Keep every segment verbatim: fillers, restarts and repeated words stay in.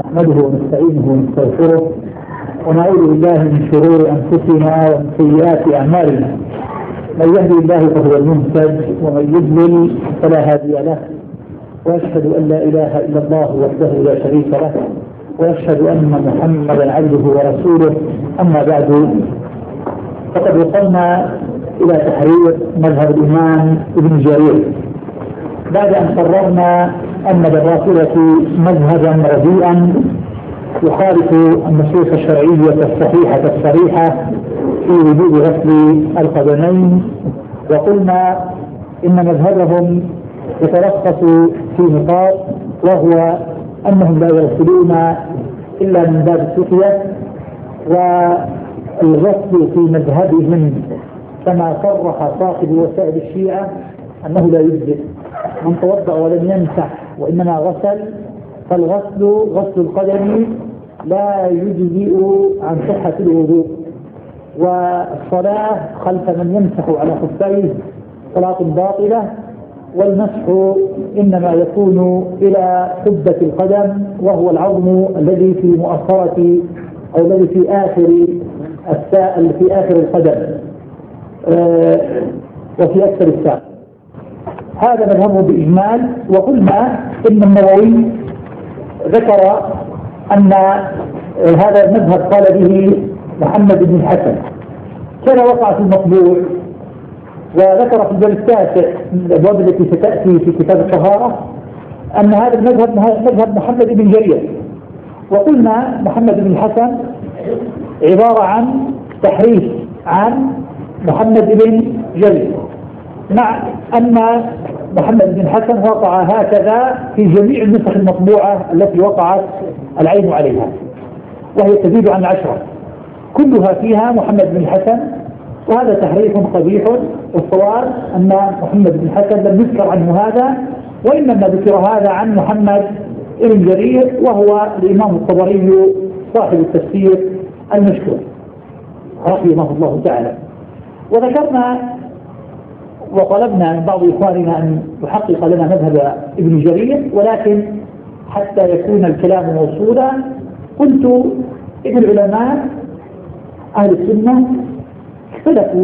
نحمده ونستعينه ونستغفره ونعوذ بالله من شرور أنفسنا ومن سيئات أعمالنا. من يهدي الله فهو المهتد ومن يضلل فلا هادي له، وأشهد أن لا إله إلا الله وحده لا شريك له، وأشهد أن محمدا عبده ورسوله. أما بعد، فقد وصلنا إلى تحرير مذهب الإمام ابن جرير بعد أن قررنا أن للرافضة مذهبا رديئا يخالف النصوص الشرعية الصحيحة الصريحة في وجوب غسل القدمين، وقلنا إن مذهبهم يتلخص في نقاط، وهو أنهم لا يغسلون إلا من باب السقيا، والغسل في مذهبهم كما صرح صاحب وسائل الشيعة أنه لا يجزئ، من توضأ ولم يمسح وإنما غسل فالغسل غسل القدم لا يجزئ عن صحة الوضوء، والصلاة خلف من يمسح على خفيه صلاة باطلة، والمسح إنما يكون إلى حبة القدم وهو العظم الذي في مؤخرة أو الذي في آخر الساء في آخر القدم آه وفي أكثر الساق. هذا مذهبه بإجمال. وقلنا إن النووي ذكر أن هذا المذهب قال به محمد بن الحسن، كان وقع في المطبوع، وذكر في الباب التاسع من الأبواب التي ستأتي في كتاب الطهارة أن هذا المذهب مذهب محمد بن جرير. وقلنا محمد بن الحسن عبارة عن تحريف عن محمد بن جرير، مع أن محمد بن الحسن وقع هكذا في جميع النسخ المطبوعة التي وقعت العين عليها، وهي تزيد عن عشرة كلها فيها محمد بن الحسن، وهذا تحريف قبيح. والصواب أن محمد بن الحسن لم يذكر عنه هذا، وإنما ذكر هذا عن محمد بن جرير، وهو الإمام الطبري صاحب التفسير المشهور رحمه الله تعالى. وذكرنا وطلبنا من بعض إخواننا أن يحقق لنا مذهب ابن جرير، ولكن حتى يكون الكلام موصولا قلت إن العلماء أهل السنة اختلفوا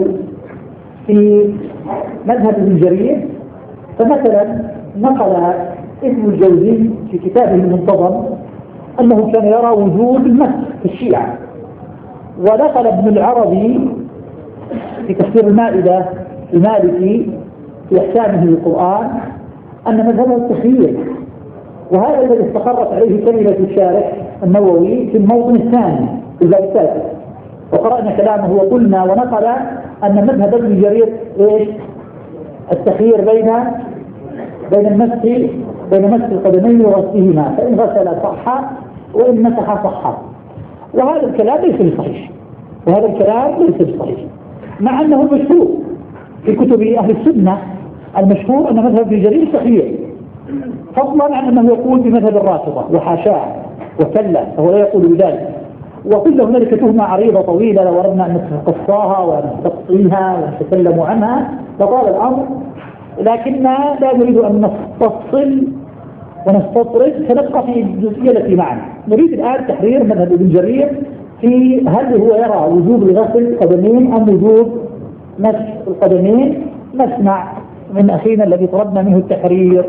في مذهب ابن جرير. فمثلا نقل ابن الجوزي في كتابه المنتظم أنه كان يرى وجود المسح في الشيعة، ونقل ابن العربي في تفسير المائدة المالكي في إحسانه للقرآن أن مذهبه التخيير، وهذا الذي استقرت عليه كلمة الشارح النووي في الموطن الثاني في الباب التاسع. وقرأنا كلامه وقلنا ونقل أن مذهب ابن جرير إيش؟ التخيير بين بين المسح بين مسح القدمين وغسلهما، فإن غسل صح وإن مسح صح. وهذا الكلام ليس بصحيح، وهذا الكلام ليس بصحيح، مع أنه المشهور في كتب أهل السنة. المشهور أن مذهب ابن جرير صحيح، فضلا عن أنه يقول بمذهب الرافضة وحاشاه وكلا، فهو لا يقول بذلك. وكل هنالك تهمة عريضة طويلة لو أردنا أن نقصاها ونستقصيها ونتكلم عنها لطال الأمر، لكننا لا نريد أن نستفصل ونستطرد، فنبقى في الجزئية التي معنا. نريد الآن تحرير مذهب ابن جرير في هل هو يرى وجوب غسل القدمين أم وجوب مسح القدمين. نسمع من أخينا الذي طلبنا منه التحرير،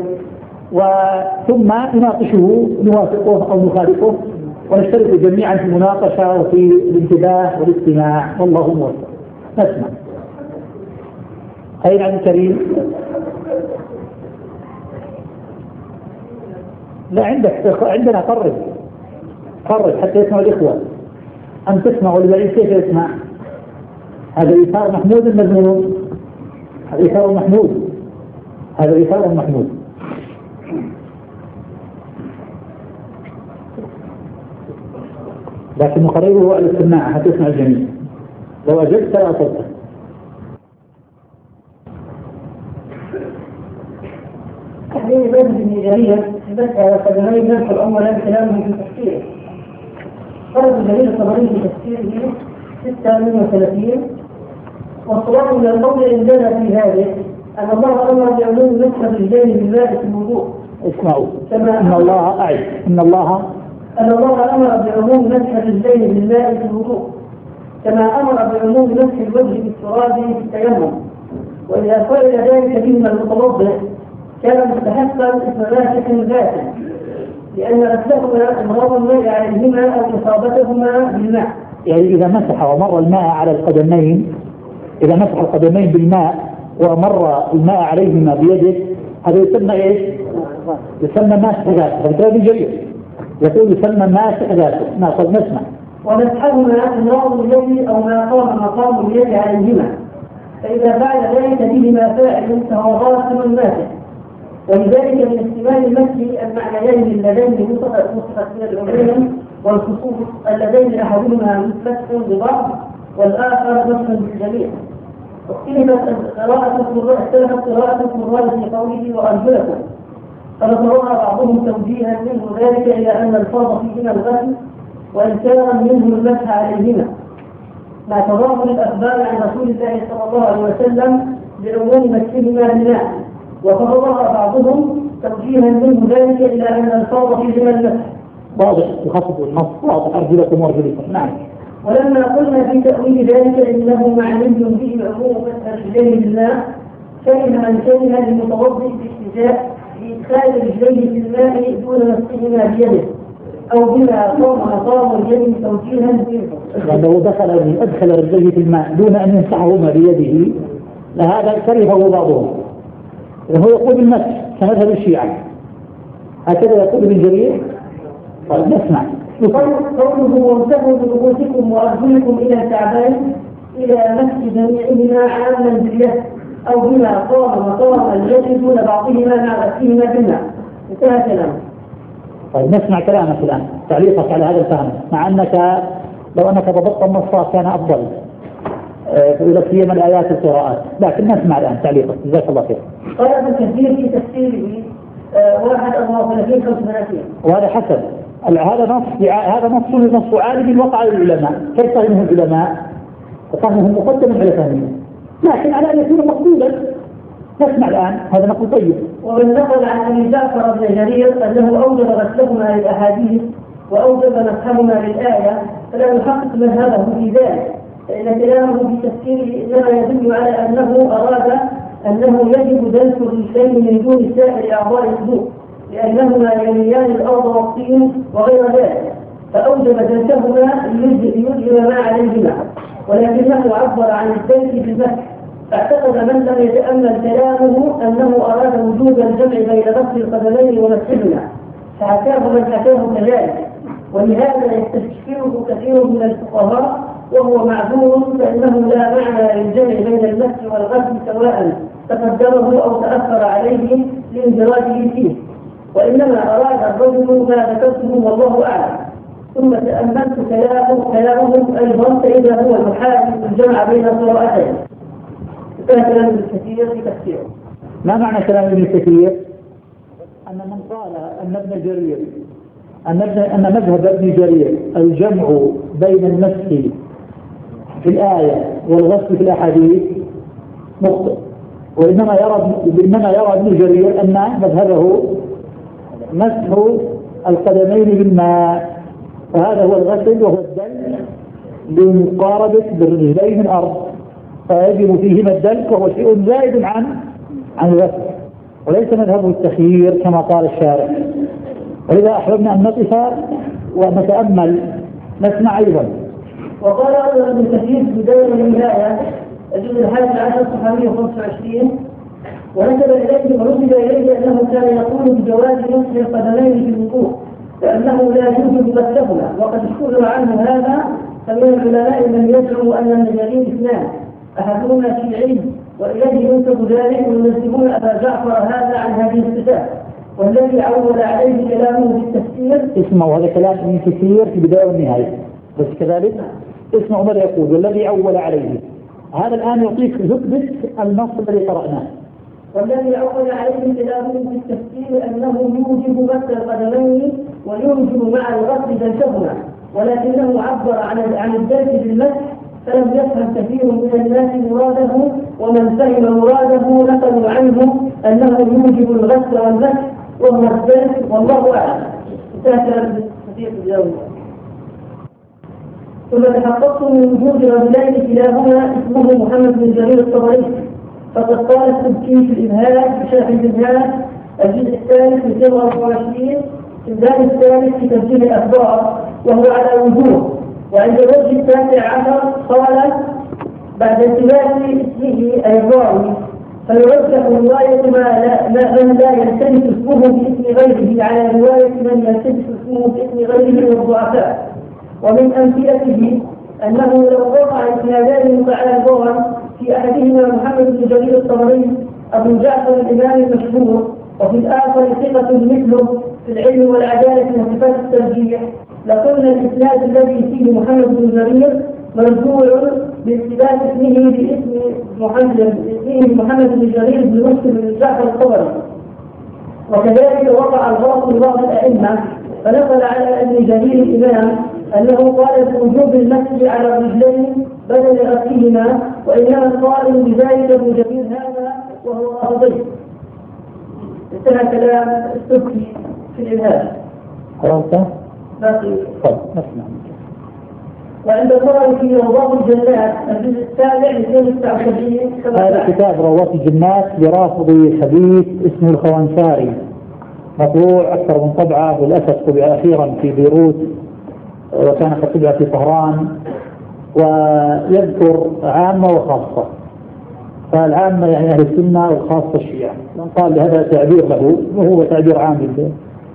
وثم نناقشه نوافقه أو نخالفه، ونشترك جميعا في المناقشة وفي الانتباه والاستماع، والله موفق. نسمع. أين عبد الكريم؟ لا عندك، عندنا قرب قرب حتى يسمع الإخوة. أن تسمعوا لبعيد كيف يسمع؟ هذا إيثار محمود المذموم، هذا إيثار محمود، هذا إيثار محمود. لكن قريبه على السماعة حتى يسمع الجميع. لو أجبت لا أصدق. تحرير مذهب ابن جرير ذكر قدمي مسح الأمة لا كلامه في تفسيره. قال ابن جرير الطبري في تفسيره ستة وثلاثين، والصواب من القول إن جاء في هذه أن الله أمر بعموم مسح الرجال بالماء في الوضوء. اسمعوا، إن الله أعد إن الله أن الله أمر بعموم مسح الرجلين بالماء في الوضوء، كما أمر بعموم مسح الوجه بالتراب في التيمم. وإذا فعل ذلك بهما المتوضئ كان مستحقا اسم ماسح ذاته، لأن غسلهما إمرار الماء عليهما أو إصابتهما بالماء. يعني إذا مسح ومر الماء على القدمين، إذا مسح القدمين بالماء ومر الماء عليهما بيده، هذا يسمى إيش؟ يسمى ماسح ذاته. فبالتالي جريء يقول يسمى ماسح ذاته. ناخذ نسمع. ومسحهما إمرار اليد أو ما قام مقام اليد عليهما، فإذا فعل ذلك بهما فاعل فهو غاسل ماسح. ولذلك من احتمال المسح المعنيين اللذين وصفت من العموم والخصوص، اللذين احدهما مسح ببعض والآخر مسح بالجميع. واختلفت قراءة القرآن في قوله وأرجلكم، فنظرها بعضهم توجيها منه ذلك إلى أن الفاظ فيهما الغسل وإنكارا منه المسح عليهما، مع تضامن الأخبار عن رسول الله صلى الله عليه وسلم بعموم مسحهما بالماء، وفضلها بعضهم توجيها منه ذلك إلى أن الفاظ فيهما المسح. واضح يخفض النص واضح أرجلكم وأرجلكم. نعم. ولما قلنا في تأويل ذلك إنه معني به عموم مسح الرجلين بالماء، كره من كره للمتوضئ بالاحتجاء بإدخال رجليه في الماء دون مسحهما بيده أو بما قام مقام اليد توجيها منه. لو دخل أدخل رجليه في الماء دون أن يمسحهما بيده لهذا كرهه بعضهم. هو يقول بالمسح كمذهب الشيعة، هكذا يقول ابن جرير. طيب نسمع. قوله وامسحوا برؤوسكم وأرجلكم إلى الكعبين إلى مسح جميعهما عاما باليد أو بما قام مقام اليد دون بعضهما مع غسلهما بالماء. انتهى كلامه. طيب نسمع كلامك الآن، تعليقك على هذا الفهم، مع أنك لو أنك ضبطت النص كان أفضل لا سيما الآيات القراءات، لكن نسمع الآن تعليقك. جزاك الله خير. قال ابن كثير في تفسيره واحد أربعة وثلاثين خمسة وثلاثين، وهذا حسن. هذا نص هذا نص نص عالم وقع للعلماء. كيف فهمه العلماء؟ فهمهم مقدم على فهمهم، لكن على أن يكون مقبولا. نسمع الآن هذا نقول طيب. ومن نقل عن أبي جعفر بن جرير أنه أوجب غسلهما للأحاديث وأوجب مسحهما للآية، فلا يحقق مذهبه في ذلك، فإن كلامه في تفسيره إنما يدل على أنه أراد أنه يجب دلك الرجلين من دون سائر أعضاء الوضوء، لأنهما يليان الأرض والطين وغير ذلك، فأوجب دلكهما ليجب ما عليهما، ولكنه عبر عن الدلك بالمسح، فاعتقد من لم يتأمل كلامه أنه أراد وجوب الجمع بين غسل القدمين ومسحهما، فحكاه من حكاه كذلك، ولهذا يستشكله كثير من الفقهاء وهو معذور، فإنه لا معنى للجمع بين المسح والغسل سواء تقدمه أو تأخر عليه لانفراده فيه، وإنما أراد الرجل ما ذكرته والله أعلم. ثم تأملت كلامه كلامهم أيضا فإذا هو المحال الجمع بين القراءتين. كان كلام ابن كثير في تفسيره. ما معنى كلام ابن كثير؟ أن من قال أن ابن جرير أن أن مذهب ابن جرير الجمع بين المسح في الآية والغسل في الأحاديث مخطئ، وإنما يرى إنما يرى ابن جرير أن مذهبه مسح القدمين بالماء، وهذا هو الغسل وهو الدلك لمقاربة بالرجلين الأرض، فيجب فيهما الدلك وهو شيء زائد عن عن الغسل، وليس مذهبه التخيير كما قال الشارع. ولذا أحببنا أن نقف ونتأمل. نسمع أيضا. وقال أيضا ابن كثير في بداية النهاية الجزء الحادي عشر صفحة مئة وخمسة وعشرين، ونسب إليه ونسب إليه أنه كان يقول بجواز مسح القدمين في الوضوء لأنه لا يوجد غسلهما، وقد اشتهر عنه هذا، فمن العلماء من يزعم أن النجارين اثنان أحدهما شيعي وإليه ينسب ذلك، وينسبون أبا جعفر هذا عن هذه الصفات، والذي عول عليه كلامه في التفسير. اسمعوا هذا كلام ابن كثير في البداية والنهاية، بس كذلك اسمعوا ماذا يقول والذي عول عليه. هذا الآن يعطيك ثبت النص الذي قرأناه. والذي عول عليه كلامه في التفسير أنه يوجب مسح القدمين ويوجب مع الغسل دلكهما، ولكنه عبر عن عن الدلك بالمسح، فلم يفهم كثير من الناس مراده، ومن فهم مراده نقلوا عنه أنه يوجب الغسل والمسح وهو الدلك، والله أعلم. خفية اليوم. ثم تحققت من وجود رجلين كلاهما اسمه محمد بن جرير الطبري، فقد قال السبكي في الإبهام بشرح الإبهام الجزء الثالث في سبعة وعشرين في الباب الثالث في تسجيل الأخبار وهو على وجوه. وعند الوجه التاسع عشر قال بعد انتباه اسمه أي الراوي فيرجح رواية ما لا, ما من لا يلتبس اسمه باسم غيره على رواية من يلتبس اسمه باسم غيره والضعفاء. ومن أمثلته أنه لو وقع اسنادان متعارضان في أحدهما محمد بن جرير الطبري أبو جعفر الإمام المشهور وفي الآخر ثقة مثله في العلم والعدالة وصفات الترجيح لقلنا الإسناد الذي فيه محمد بن جرير مرجوع باثبات اسمه باسم محمد اسمه محمد بن جرير بن مسلم بن جعفر الطبري. وكذلك وقع الغلط لبعض الأئمة فنقل على ابن جرير الإمام أنه قال بوجوب المسح على الرجلين بدل غسلهما وإنما القائل بذلك ابن جرير هذا وهو رافضي. انتهى كلام السبكي في الإبهام. قرأت؟ باقي. طيب نسمع. وعند الطبري في روضات الجنات الجزء السابع اثنين وتسعة وسبعين هذا كتاب روضات الجنات لرافضي حديث اسمه الخوانساري، مطبوع أكثر من طبعة، وللأسف طبع أخيرا في بيروت وكان قد طبع في طهران، ويذكر عامة وخاصة. فالعامة يعني أهل السنة والخاصة الشيعة، قال لهذا تعبير له وهو تعبير عام جدا،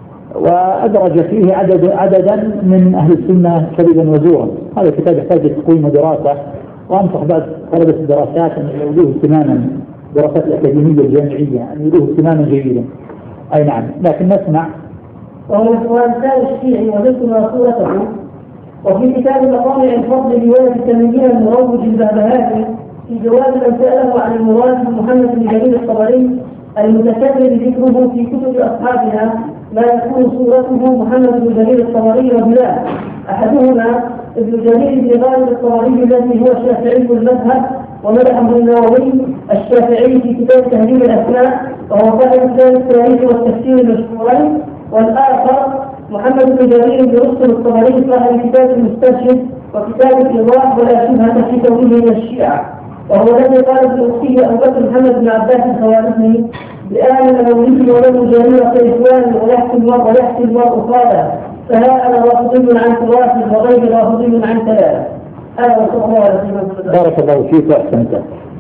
وأدرج فيه عدد عددا من أهل السنة كذبا وزورا. هذا الكتاب يحتاج تقويم ودراسة، وأنصح بعض طلبة الدراسات أن يولوه اهتماما، دراسات الأكاديمية الجامعية أن يولوه اهتماما جيدا. أي نعم، لكن نسمع. وهو الخوانساري الشيعي وذكر صورته. وفي كتاب مقامع الفضل رواية التلميذ المروج البهبهاني في جواب من سأله عن المراد محمد بن جرير الطبري المتكرر ذكره في كتب أصحابنا ما يكون صورته محمد بن جرير الطبري رجلان، أحدهما ابن جرير بن غالب الطبري الذي هو شافعي المذهب ومدحه النووي الشافعي في كتاب تهذيب الأسماء وهو صاحب كتاب التاريخ والتفسير المشهورين، والآخر محمد بن جرير بن رسل الطبري صاحب كتاب المستشهد وكتاب الإيضاح ولا شبهة في كونه من الشيعة، وهو الذي قال ابن أختي أبو بكر محمد بن عباس الخوارزمي بآل موليه ولم جميع إخوان ويحكي المرء ويحكي المرء قال فها أنا رافضي عن ثلاث وغير رافضي عن ثلاث. هذا وصلى الله عليه وسلم. بارك الله فيك وأحسنت.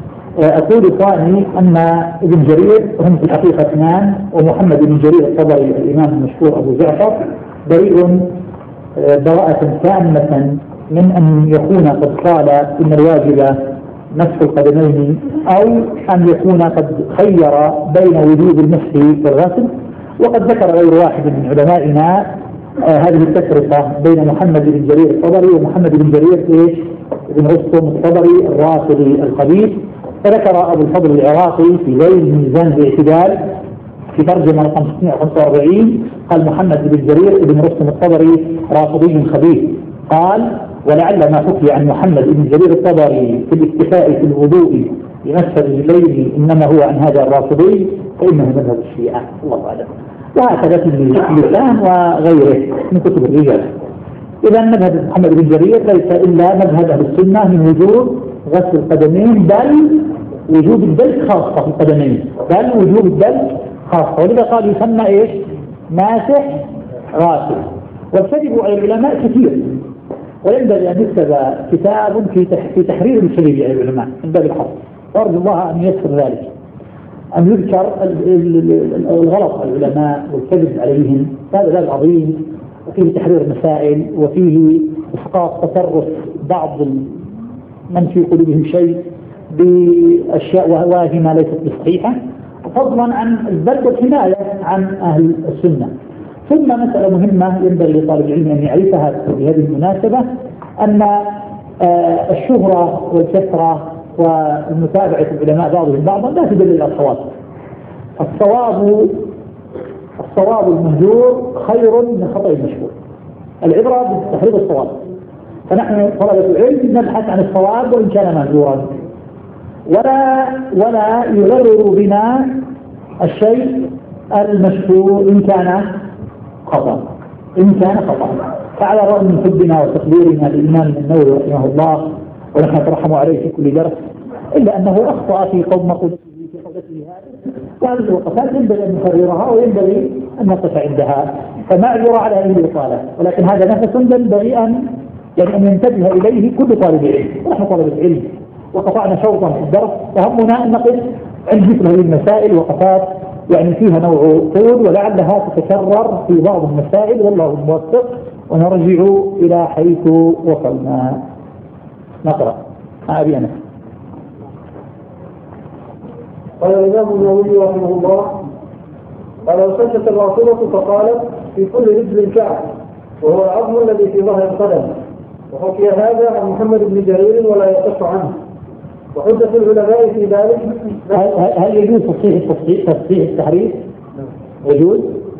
أقول ثاني أن ابن جرير هم في الحقيقة اثنان، ومحمد بن جرير الطبري الإمام المشهور أبو جعفر بريء براءة تامة من أن يكون قد قال إن الواجب مسح القدمين، أو أن يكون قد خير بين وجوب المسح والغسل. وقد ذكر غير واحد من علمائنا آه هذه التفرقة بين محمد بن جرير الطبري ومحمد بن جرير إيش بن رستم الطبري الرافضي الخبيث. فذكر أبو الفضل العراقي في ذيل ميزان الاعتدال في ترجمة خمسمائة وخمسة وأربعين قال محمد بن جرير بن رستم الطبري رافضي خبيث. قال ولعل ما حكي عن محمد بن جرير الطبري في الاكتفاء في الوضوء بمسح الرجلين إنما هو عن هذا الرافضي فإنه مذهب الشيعة، الله أعلم. وهكذا في اللسان وغيره من كتب الرجال. إذا مذهب محمد بن جرير ليس إلا مذهب أهل السنة من وجوب غسل القدمين، بل وجوب الدلك خاصة في القدمين، بل وجوب الدلك خاصة، ولذا قال يسمى إيش ماسح غاسل. والكذب على العلماء كثير، وينبغي أن يكتب كتاب في تحرير الكذب على العلماء من باب الحق، وأرجو الله أن ييسر ذلك، أن يذكر الغلط على العلماء والكذب عليهم. هذا باب عظيم، وفيه تحرير مسائل، وفيه إسقاط تصرف بعض من في قلوبهم شيء بأشياء واهمة ليست بصحيحة، فضلا عن الذب والحماية عن أهل السنة. ثم مسألة مهمة ينبغي لطالب العلم أن يعرفها بهذه المناسبة، أن الشهرة والكثرة والمتابعة العلماء بعضهم بعضا لا تدل إلى الصواب. الصواب الصواب المهجور خير من خطأ المشهور. العبرة بتحرير الصواب، فنحن طلبة العلم نبحث عن الصواب وإن كان مهجورا، ولا ولا يغرر بنا الشيء المشهور إن كان خطأ. إن كان خطأ. فعلى الرغم من حبنا وتقديرنا للإمام النووي رحمه الله ونحن نترحم عليه في كل درس، إلا أنه أخطأ في قول مقولته في قولته هذه، وهذه الوقفات ينبغي أن نكررها وينبغي أن نقف عندها، فمعذرة على هذه الإطالة، ولكن هذا نفس ينبغي أن يعني أن ينتبه إليه كل طالب علم، ونحن طلبة علم وقطعنا شوطا في الدرس، وهمنا أن نقف عند مثل هذه المسائل وقفات يعني فيها نوع طول ولعلها تتكرر في بعض المسائل، والله الموفق، ونرجع إلى حيث وصلنا. نقرأ مع أبي أنس. قال الإمام النووي رحمه الله: قال وسكت الرافضة فقالت في كل رجل كعب، وهو العظم الذي في ظهر القدم، وحكي هذا عن محمد بن جرير ولا يصح عنه، وحجة العلماء في ذلك. هل يجوز تصحيح التصحيح تصحيح التحريف؟ يجوز؟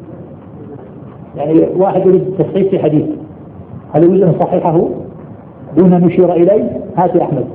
يعني واحد يريد تصحيح في حديث، هل يجوز أن نصححه دون أن نشير إليه؟ هات يا أحمد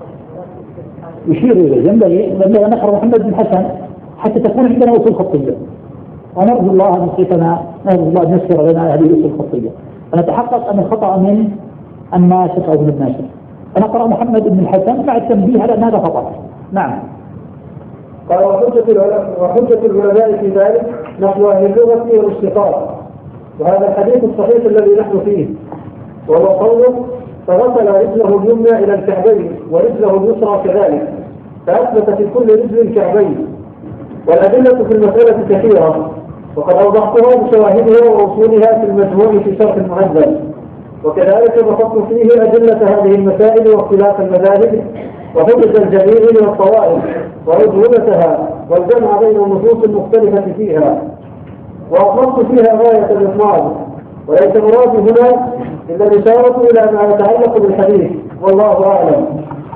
يشير إليه. ينبغي ينبغي أن نقرأ محمد بن حسن حتى تكون عندنا أصول خطية، ونرجو الله أن يصيبنا، نرجو الله أن يسر لنا هذه الأصول الخطية، فنتحقق أن الخطأ من الناشط أو من الناشط. فنقرأ محمد بن الحسن مع التنبيه على أن هذا خطأ. نعم. قال وحجة العلماء وحجة العلماء في ذلك نحو أهل اللغة والاشتقاق، وهذا الحديث الصحيح الذي نحن فيه، وهو قوله: فغسل رجله اليمنى إلى الكعبين ورجله اليسرى كذلك، فأثبت في كل رجل كعبين. والأدلة في المسألة كثيرة، وقد أوضحتها بشواهدها ووصولها في المجموع في شرح المهذب، وكذلك بسطت فيه أدلة هذه المسائل واختلاف المذاهب وحجج الجميع والطوائف وعجولتها والجمع بين النصوص المختلفة فيها، وأطلقت فيها غاية الإطلاق، وليس مرادي هنا إلا الإشارة إلى ما يتعلق بالحديث، والله أعلم.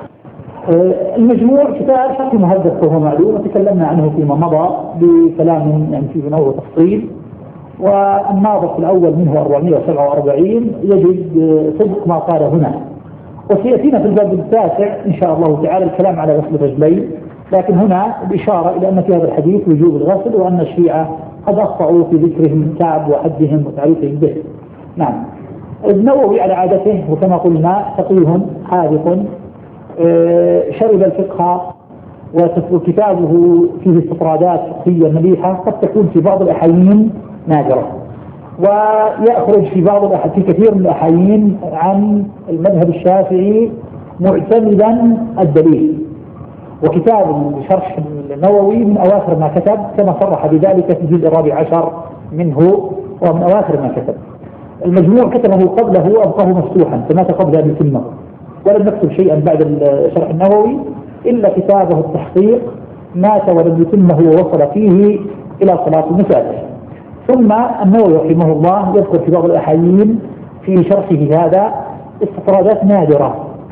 المجموع كتاب شرح مهذب وهو معلوم، وتكلمنا عنه فيما مضى بكلام يعني فيه نوع تفصيل، والناظر الأول منه أربعمائة وسبعة وأربعين يجد صدق ما قال هنا. وسيأتينا في الباب التاسع إن شاء الله تعالى الكلام على غسل الرجلين، لكن هنا الإشارة إلى أن في هذا الحديث وجوب الغسل، وأن الشيعة قد أخطأوا في ذكرهم الكعب وحدهم وتعريفهم به. نعم. النووي على عادته وكما قلنا فقيه حاذق، شرب الفقه، وكتابه فيه استطرادات فقهية مليحة قد تكون في بعض الأحايين نادرة، ويأخرج في بعض الأحايين في كثير من الأحايين عن المذهب الشافعي معتمدا الدليل. وكتاب شرح النووي من أواخر ما كتب، كما صرح بذلك في الجزء الرابع عشر منه، ومن أواخر ما كتب. المجموع كتبه قبله وأبقاه مفتوحا فمات قبل أن يتمه، ولم نكتب شيئا بعد شرح النووي إلا كتابه التحقيق، مات ولم يتمه ووصل فيه إلى صلاة المساجد. ثم النووي رحمه الله يذكر في بعض الأحايين في شرحه هذا استطرادات نادرة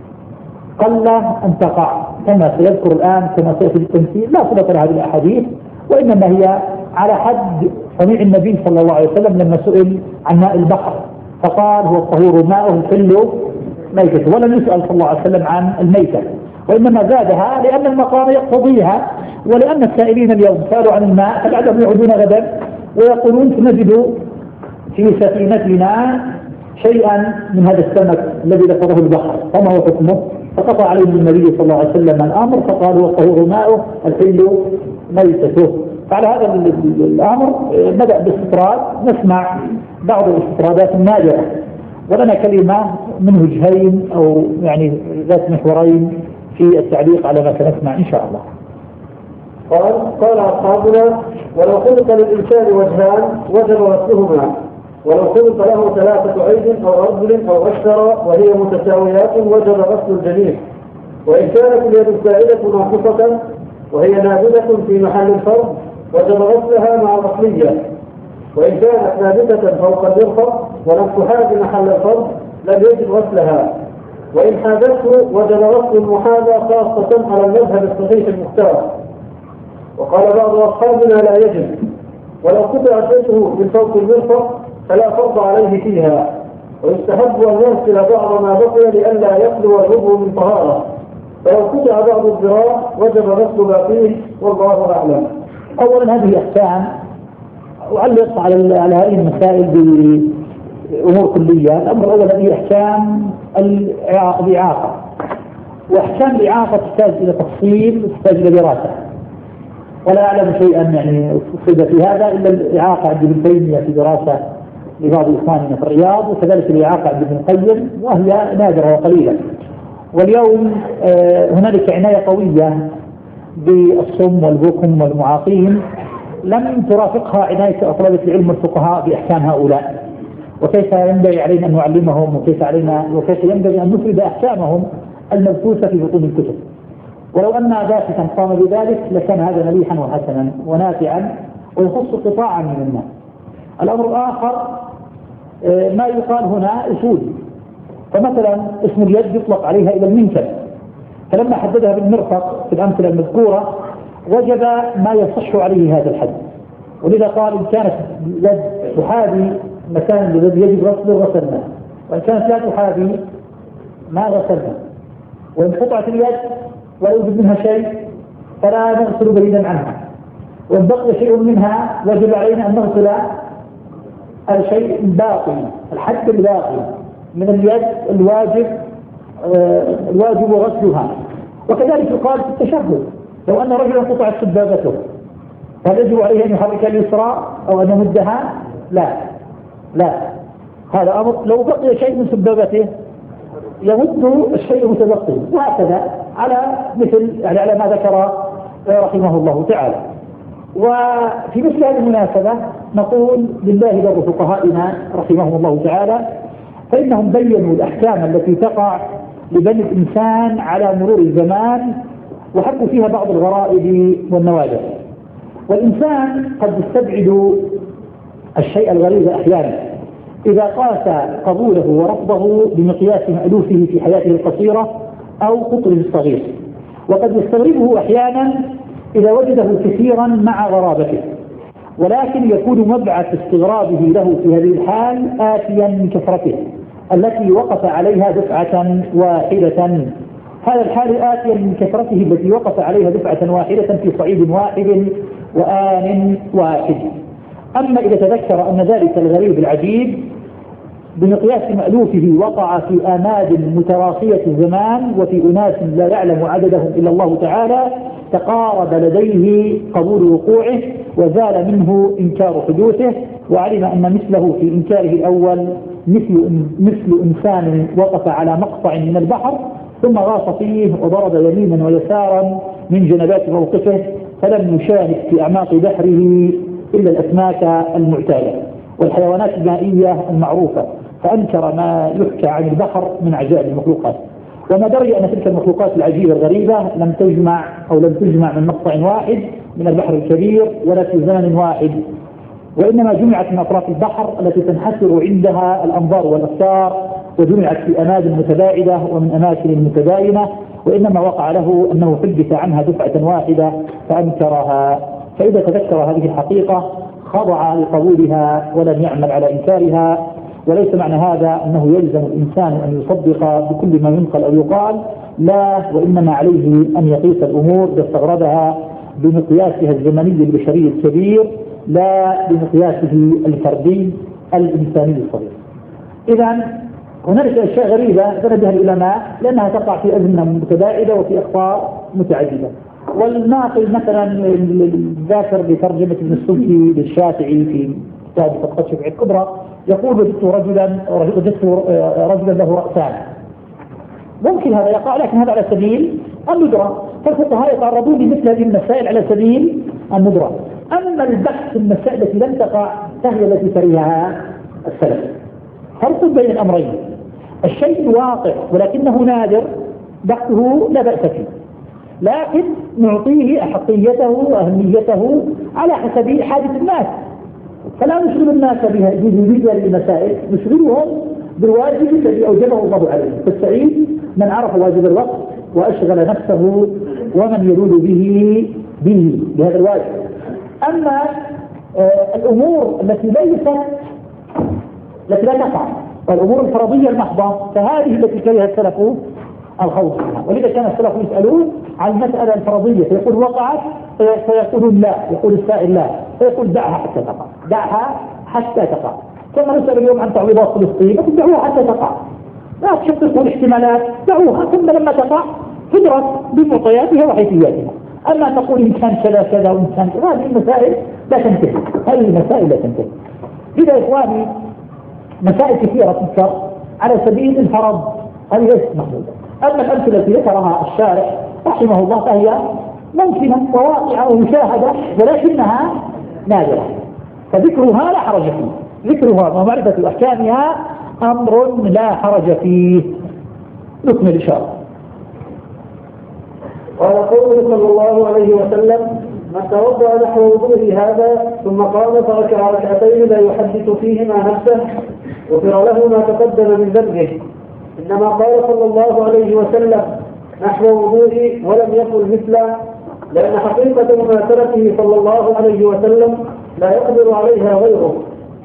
قل أن تقع، كما سيذكر الآن كما سيأتي بالتمثيل، لا صلة لهذه الأحاديث، وإنما هي على حد صنيع النبي صلى الله عليه وسلم لما سئل عن ماء البحر فقال هو الطهور ماءه الحل ميتة، ولم يسأل صلى الله عليه وسلم عن الميتة، وإنما زادها لأن المقام يقتضيها، ولأن السائلين اليوم سألوا عن الماء فالعدم يعودون غدا ويقولون سنجد في سفينتنا شيئا من هذا السمك الذي ذكره البحر فما هو حكمه؟ فقطع عليه النبي صلى الله عليه وسلم الأمر فقال هو الطهور ماؤه الحل ميتته. فعلى هذا الأمر بدأ باستطراد، نسمع بعض الاستطرادات النادرة، ولنا كلمة من وجهين أو يعني ذات محورين في التعليق على ما سنسمع إن شاء الله. قال قال أصحابنا: ولو خلق للإنسان وجهان وجب غسلهما، ولو خلق له ثلاثة أيد أو أرجل أو أكثر وهي متساويات وجب غسل الجميع، وإن كانت اليد السائلة ناقصة وهي نابتة في محل الفرد وجب غسلها مع الأصلية، وإن كانت نابتة فوق المرفق ولم تحاذ محل الفرد لم يجب غسلها، وإن حاذته وجب غسل المحاذاة خاصة على المذهب الصحيح المختار. وقال بعض أصحابنا لا يجب، ولو قطع شيئه من فوق المرفق فلا فرض عليه فيها، ويستحب أن يغسل بعض ما بقي لئلا يخلو العضو من طهارة، فلو قطع بعض الذراع وجب غسل باقيه، والله أعلم. أولا هذه أحكام أعلق على على هذه المسائل أمور كلية. الأمر الأول هي أحكام الإعاقة، وأحكام الإعاقة تحتاج إلى تفصيل وتحتاج إلى دراسة، ولا أعلم شيئا يعني أفيد في هذا إلا الإعاقة عند ابن تيمية في دراسة لبعض إخواننا في الرياض، وكذلك الإعاقة عند ابن القيم وهي نادرة وقليلة. واليوم هنالك عناية قوية بالصم والبكم والمعاقين لم ترافقها عناية طلبة العلم والفقهاء بأحكام هؤلاء، وكيف ينبغي علينا أن نعلمهم، وكيف علينا وكيف ينبغي أن نفرد أحكامهم المبثوثة في بطون الكتب. ولو أن باحثا قام بذلك لكان هذا مليحا وحسنا ونافعا ويخص قطاعا من الناس. الأمر الآخر ما يقال هنا أصول، فمثلا اسم اليد يطلق عليها إلى المنكب، فلما حددها بالمرفق في الأمثلة المذكورة وجد ما يصح عليه هذا الحد، ولذا قال إن كانت اليد تحاذي مكان الذي يجب غسله غسلنا، وإن كانت لا تحاذي ما غسلنا، وإن قطعت اليد ولا يوجد منها شيء فلا نغسل بعيدا عنها، وإن بقي شيء منها وجب علينا أن نغسل الشيء الباقي، الحد الباقي من اليد الواجب الواجب غسلها. وكذلك يقال في التشهد، لو أن رجلا قطعت سبابته هل يجب عليه أن يحرك اليسرى أو أن يمدها؟ لا لا، هذا أمر. لو بقي شيء من سبابته يمد الشيء المتبقي، وهكذا على مثل يعني على ما ذكر رحمه الله تعالى. وفي مثل هذه المناسبة نقول لله در فقهائنا رحمهم الله تعالى، فإنهم بينوا الأحكام التي تقع لبني الإنسان على مرور الزمان وحكوا فيها بعض الغرائب والنوادر. والإنسان قد يستبعد الشيء الغريب أحيانا إذا قاس قبوله ورفضه بمقياس مألوفه في حياته القصيرة أو قطره الصغير، وقد يستغربه أحيانا إذا وجده كثيرا مع غرابته، ولكن يكون مبعث استغرابه له في هذه الحال آتيا من كثرته التي وقف عليها دفعة واحدة. هذا الحال آتيا من كثرته التي وقف عليها دفعة واحدة في صعيد واحد وآن واحد. أما إذا تذكر أن ذلك الغريب العجيب بمقياس مألوفه وقع في آماد متراخية الزمان وفي أناس لا يعلم عددهم إلا الله تعالى، تقارب لديه قبول وقوعه وزال منه إنكار حدوثه، وعلم أن مثله في إنكاره الأول مثل, مثل إنسان وقف على مقطع من البحر ثم غاص فيه وضرب يمينا ويسارا من جنبات موقفه فلم يشاهد في أعماق بحره إلا الأسماك المعتادة والحيوانات المائية المعروفة، فأنكر ما يحكى عن البحر من عجائب المخلوقات، وما دري أن تلك المخلوقات العجيبة الغريبة لم تجمع أو لم تجمع من مقطع واحد من البحر الكبير ولا في زمن واحد، وإنما جمعت من أطراف البحر التي تنحسر عندها الأنظار والأفكار، وجمعت في أماكن متباعدة ومن أماكن متباينة، وإنما وقع له أنه حدث عنها دفعة واحدة فأنكرها. فإذا تذكر هذه الحقيقة خضع لقبولها ولم يعمل على إنكارها. وليس معنى هذا أنه يلزم الإنسان أن يصدق بكل ما ينقل أو يقال، لا، وإنما عليه أن يقيس الأمور إذا استغربها بمقياسها الزمني البشري الكبير لا بمقياسه الفردي الإنساني الصغير. إذا هنالك أشياء غريبة تنبه العلماء لأنها تقع في أزمنة متباعدة وفي أخطاء متعددة. والناقل مثلا الذاكر بترجمة ابن السبكي للشافعي في كتاب فتقة الشافعي الكبرى يقول وجدت رجلا وجدت رجلا له رأسان. ممكن هذا يقع، لكن هذا على سبيل الندرة، فالفقهاء يتعرضون لمثل هذه المسائل على سبيل الندرة. أما البحث في المسائل التي لم تقع فهي التي كرهها السلف. فرق بين الأمرين، الشيء واقع ولكنه نادر بحثه لا بأس فيه، لكن نعطيه أحقيته وأهميته على حسب حاجة الناس، فلا نشغل الناس بهذه المسائل، نشغلهم بالواجب الذي أوجبه الله عليه. فالسعيد من عرف واجب الوقت وأشغل نفسه ومن يلود به به بهذا الواجب. أما آه الأمور التي ليست التي لا تقع والأمور الفرضية المحضة فهذه التي كرهها السلف الخوض فيها. ولذا كان السلف يسألون عن المسألة الفرضية فيقول وقعت فيقولون لا، يقول السائل لا، فيقول دعها حتى تقع، دعها حتى تقع. كما نسأل اليوم عن تعويضات فلسطين دعوها حتى تقع، لا تشككوا الاحتمالات، دعوها ثم لما تقع تدرس بمعطياتها وحيثياتها. أما تقول إن كان كذا كذا وإن كان كذا، هذه المسائل لا تنتهي، هذه المسائل لا تنتهي. إذا إخواني مسائل كثيرة تذكر على سبيل الفرض، هذه ليست محدودة. أما الأمثلة التي ذكرها الشارع رحمه الله فهي ممكنة وواقعة ومشاهدة ولكنها نادرة، فذكرها لا حرج فيه، ذكرها ومعرفة أحكامها أمر لا حرج فيه. نكمل إن شاء الله. قال قوله صلى الله عليه وسلم: من توضأ نحو وضوء هذا ثم قام فركع ركعتين لا يحدث فيهما نفسه غفر له ما تقدم من ذنبه. إنما قال صلى الله عليه وسلم نحو وضوئي ولم يقل مثله، لأن حقيقة مماثلته صلى الله عليه وسلم لا يقدر عليها غيره.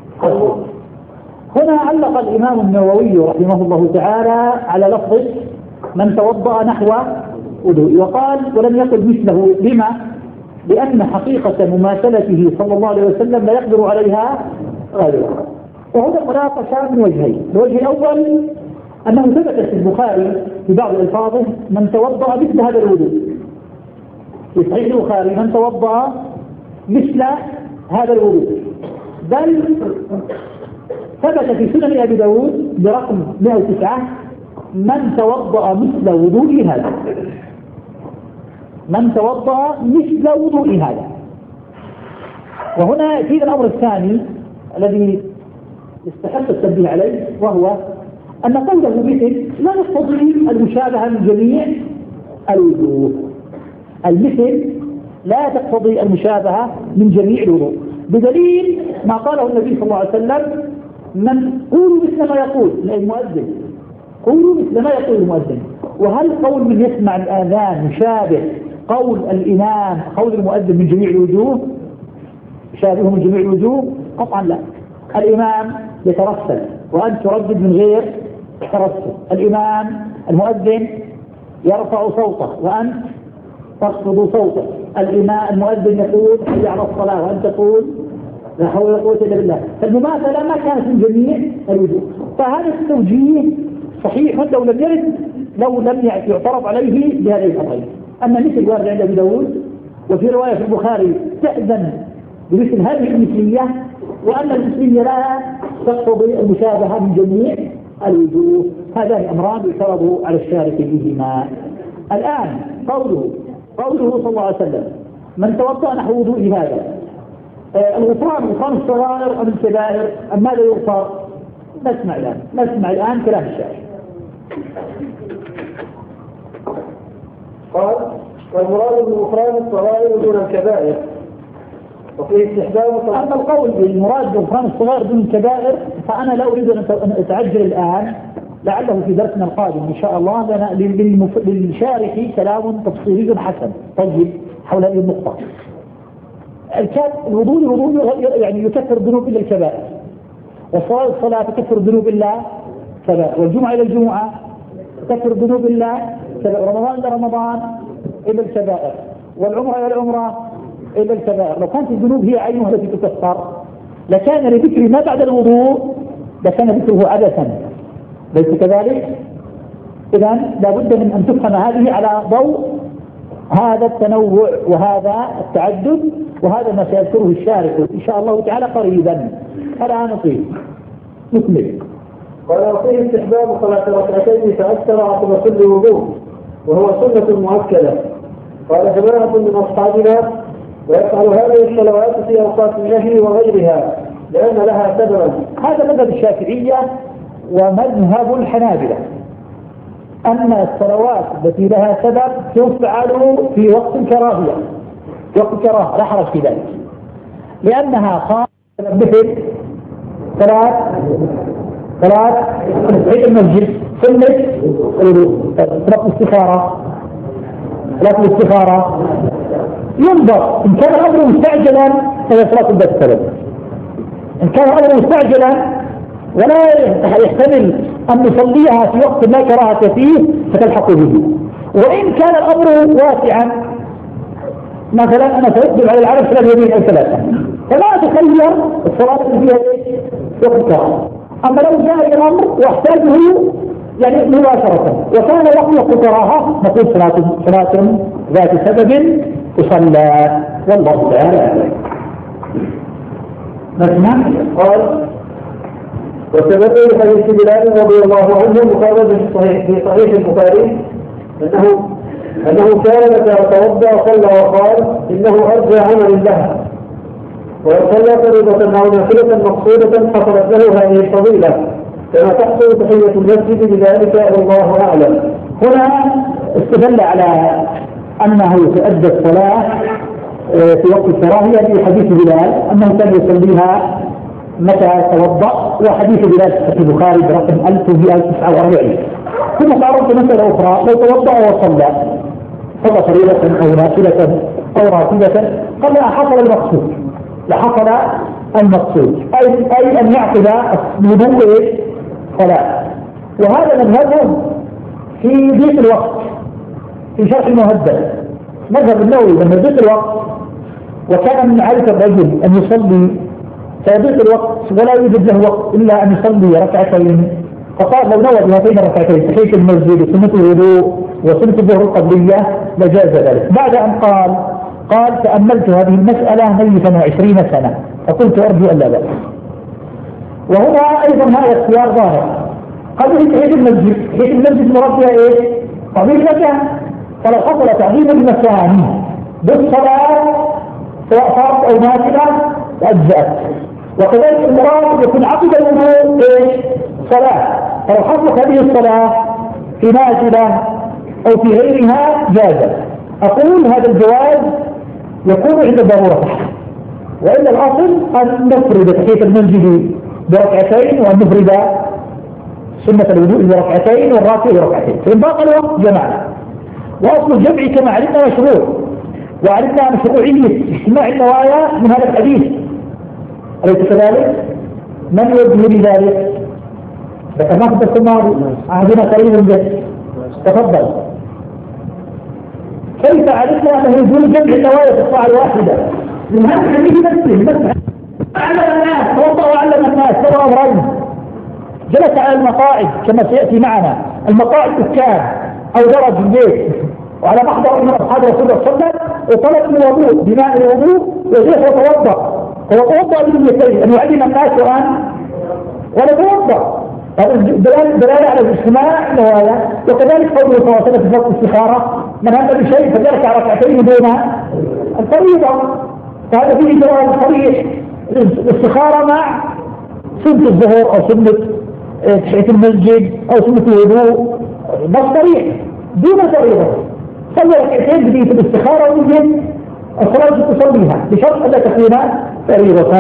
هنا علق الإمام النووي رحمه الله تعالى على لفظ من توضأ نحو وضوئي وقال ولم يقل مثله. لما؟ لأن حقيقة مماثلته صلى الله عليه وسلم لا يقدر عليها غيره. وهذا مناقشة من وجهين. الوجه الأول أنه ثبت في البخاري في بعض ألفاظه من توضأ مثل هذا الوضوء، في صحيح البخاري من توضأ مثل هذا الوضوء، بل ثبت في سنن أبي داود برقم مئة وتسعة من توضأ مثل وضوء هذا، من توضأ مثل وضوء هذا. وهنا يأتي الأمر الثاني الذي يستحق التنبيه عليه، وهو أن قوله مثل لا يقتضي المشابهة من جميع الوضوء. المثل لا تقتضي المشابهة من جميع الوضوء، بدليل ما قاله النبي صلى الله عليه وسلم من قولوا مثل ما يقول المؤذن، قولوا مثل ما يقول المؤذن. وهل قول من يسمع الآذان مشابه قول الإمام قول المؤذن من جميع الوجوه؟ شابهه من جميع الوجوه؟ قطعا لا. الإمام يترسل وأنت تردد من غير ترسل، الإمام المؤذن يرفع صوته وأنت تخفض صوته، الإمام المؤذن يقول حي على الصلاة وأنت تقول لا حول ولا قوة إلا بالله. فالمماثلة ما كانت من جميع الوجوه، فهذا التوجيه صحيح لو لم يرد لو لم يعترض عليه بهذه الأمرين. أما مثل وارد عند أبي داود وفي رواية في البخاري تأذن بمثل هذه المثلية، وأن المثلية لا تقتضي المشابهة من جميع الوجوه. هذان أمران يعترض على الشارع بهما. الآن قوله قوله صلى الله عليه وسلم من توضأ نحو وضوء هذا، آه الغفران غفران الصغائر أم الكبائر أم ماذا يغفر؟ نسمع الآن نسمع الآن كلام الشارع. قال والمراد بغفران الصغائر دون الكبائر، وفيه استحباب. أما القول بالمراد بغفران الصغائر دون الكبائر فأنا لا أريد أن أتعجل الآن، لعله في درسنا القادم إن شاء الله للشارح كلام تفصيلي حسن طيب حول هذه النقطة. الوضوء الوضوء يعني يكفر الذنوب إلا الكبائر، والصلاة الصلاة تكفر الذنوب إلا الكبائر، والجمعة إلى الجمعة تكفر الذنوب إلا الكبائر، رمضان إلى رمضان إلا الكبائر، والعمرة إلى العمرة إلا الكبائر. لو كانت الذنوب هي عينها التي تكفر لكان لذكر ما بعد الوضوء لكان ذكره عبثا، ليس كذلك؟ إذن لابد من أن تفهم هذه على ضوء هذا التنوع وهذا التعدد، وهذا ما سيذكره الشارع إن شاء الله تعالى قريبا. الآن نطيب نكمل. قال وفيه استحباب صلاة ركعتين فأكثر عقب كل وضوء، وهو سنة مؤكدة. قال جماعة من أصحابنا ويفعل هذه الصلوات في أوقات النهي وغيرها لأن لها سببا. هذا مذهب الشافعية ومذهب الحنابلة أن الصلوات التي لها سبب تفعل في وقت الكراهية، وقت الكراهة لا حرج في ذلك، لأنها خاصة مثل صلاة صلاة تحية المسجد، سنة صلاة الاستخارة، صلاة الاستخارة ينظر إن كان الأمر مستعجلا فهي صلاة البيت سبب، إن كان الأمر مستعجلا ولا يحتمل أن نصليها في وقت لا كراهة فيه فتلحق به. وإن كان الأمر واسعا مثلا أنا سأقبل على العرب ثلاث يمين أو ثلاثة فلا أتخير الصلاة اللي فيها وقتها. أما لو جاء الأمر واحتاجه يعني مباشرة وكان وقت قراها نقول صلاة صلاة ذات سبب تصلى والله تعالى. نسمع قال وثبت في حديث بلال رضي الله عنه مخرج في صحيح في صحيح البخاري انه انه كان متى توضا صلى وقال انه ارجى عمل له، ولو صلى فريضة او نافلة مقصودة حصلت له هذه الفضيلة كما تحصل تحية المسجد بذلك والله اعلم. هنا استدل على انه تؤدى الصلاة في وقت الكراهية في حديث بلال انه كان يصليها متى توضأ، وحديث بلال في البخاري برقم ألف ومئة وتسعة وأربعين. ثم قارنت مسألة أخرى لو توضأ وصلى صلى فريضة أو نافلة أو راتبة قال لا حصل المقصود لحصل المقصود أي, أي أن يعقد الوضوء صلاة. وهذا مذهبهم في ضيق الوقت في شرح المهذب، مذهب النووي لما ضيق الوقت وكان من عادة الرجل أن يصلي في ضيق الوقت ولا يوجد له وقت إلا أن يصلي ركعتين، فقال لو نوى بهاتين الركعتين تحية المسجد وسنة الوضوء وسنة الظهر القبلية لجاز ذلك. بعد أن قال قال تأملت هذه المسألة ميتا وعشرين سنة فقلت أرجو أن لا بأس. وهنا أيضا هذا اختيار ظاهر. قال لي تحية المسجد، تحية المسجد مراد بها إيه؟ تعظيم مكان، فلو حصل تعظيم المكان بالصلاة سواء فرض أو نافلة أجزأت. وكذلك المراد يكون عقد الوضوء ايش؟ صلاة، فلو حصلت هذه الصلاة في نافلة أو في غيرها جازت. أقول هذا الجواز يكون عند ضرورة، وإلا الأصل أن نفرد تحية المسجد بركعتين وأن نفرد سنة الوضوء بركعتين والراتب بركعتين، فإن باقي الوقت جمعنا. وأصل الجمع كما علمنا مشروع، وعرفنا مشروعية اجتماع النوايا من هذا الحديث، أليس كذلك؟ من يوجه لذلك؟ ذكرناه في السماء عهدنا قريب جدا. تفضل. كيف عرفنا أنه يجوز جمع النوايا في الساعة الواحدة؟ من هذا الحديث نفسه علم الناس توضأ وعلم الناس سوى أمرين، جلس على المقاعد كما سيأتي معنا، المقاعد كان أو درج البيت وعلى محضر من أصحاب رسول الله صلى الله عليه وسلم وطلب من الوضوء بماء الوضوء وجلس وتوضأ، هو توضأ باليدين أن يعلم الناس وأن ولا توضأ. هذا دلالة على الاجتماع النوايا. وكذلك قوله صلى الله عليه وسلم في وقت الاستخارة من هم بشيء فليركع ركعتين دون الفريضة، فهذا فيه جواز صريح. الاستخارة مع سنة الظهر أو سنة تحية المسجد أو سنة الوضوء بس صريح دون فريضة. صلي ركعتين بدية الاستخارة ويجب الصلاة تصليها بشرط أن لا تكون فريضة.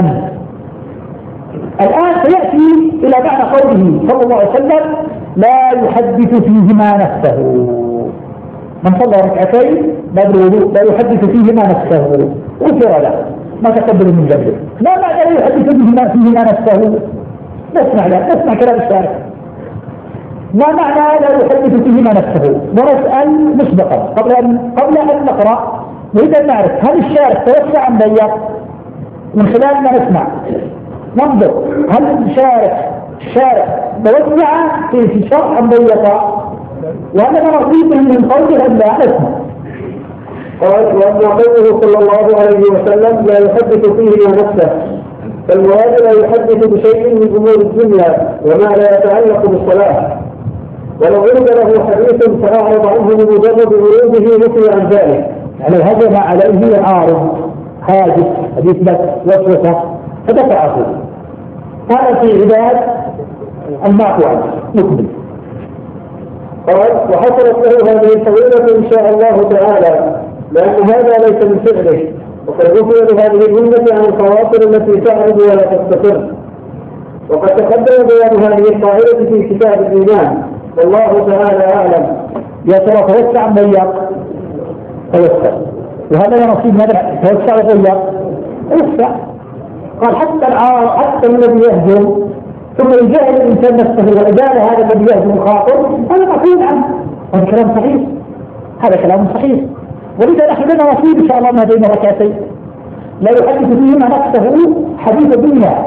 الآن سيأتي إلى معنى قوله صلى الله عليه وسلم لا يحدث فيهما نفسه. من صلى ركعتين بعد الوضوء لا يحدث فيهما نفسه غفر له ما تقبل من ذنبه. لا معنى لا يحدث فيهما فيهما نفسه؟ نسمع لا نسمع كلام الشارع. ما معنى لا يحدث فيهما نفسه؟ ونسأل مسبقا قبل أن قبل أن نقرأ نريد أن نعرف هل الشارع توسع أم ضيق؟ من خلال ما نسمع ننظر هل الشارع الشارع توسع في شرح أم ضيق؟ وهذا نصيب من قوله أن لا نسمع. قال وأما قوله صلى الله عليه وسلم لا يحدث فيه نفسه، فالمراد لا يحدث بشيء من أمور الدنيا وما لا يتعلق بالصلاة، ولو ورد له حديث فأعرض عنه بمجرد وروده نفي عن ذلك. يعني هذا ما عليه عارض حادث حديث لك وسوسة فدفعه، هذا في عباد المعفو عنه نكمل. قال وحصلت له هذه الفضيلة إن شاء الله تعالى لأن هذا ليس من فعله، وقد غفر لهذه الأمة عن الخواطر التي تعرض ولا تستقر. وقد تقدم بيان هذه القاعدة في كتاب الإيمان والله تعالى أعلم. يا ترى توسع أم ضيق؟ توسع. وهذا نصيب ماذا؟ توسع وضيق؟ توسع. قال حتى العار حتى الذي يهجم ثم يجاهد الإنسان نفسه وإزال هذا الذي يهجم الخاطر هذا مفروض عنه. هذا كلام صحيح، هذا كلام صحيح. ولذا نحن لنا نصيب إن شاء الله من هذين الركعتين لا يحدث فيهما نفسه حديث الدنيا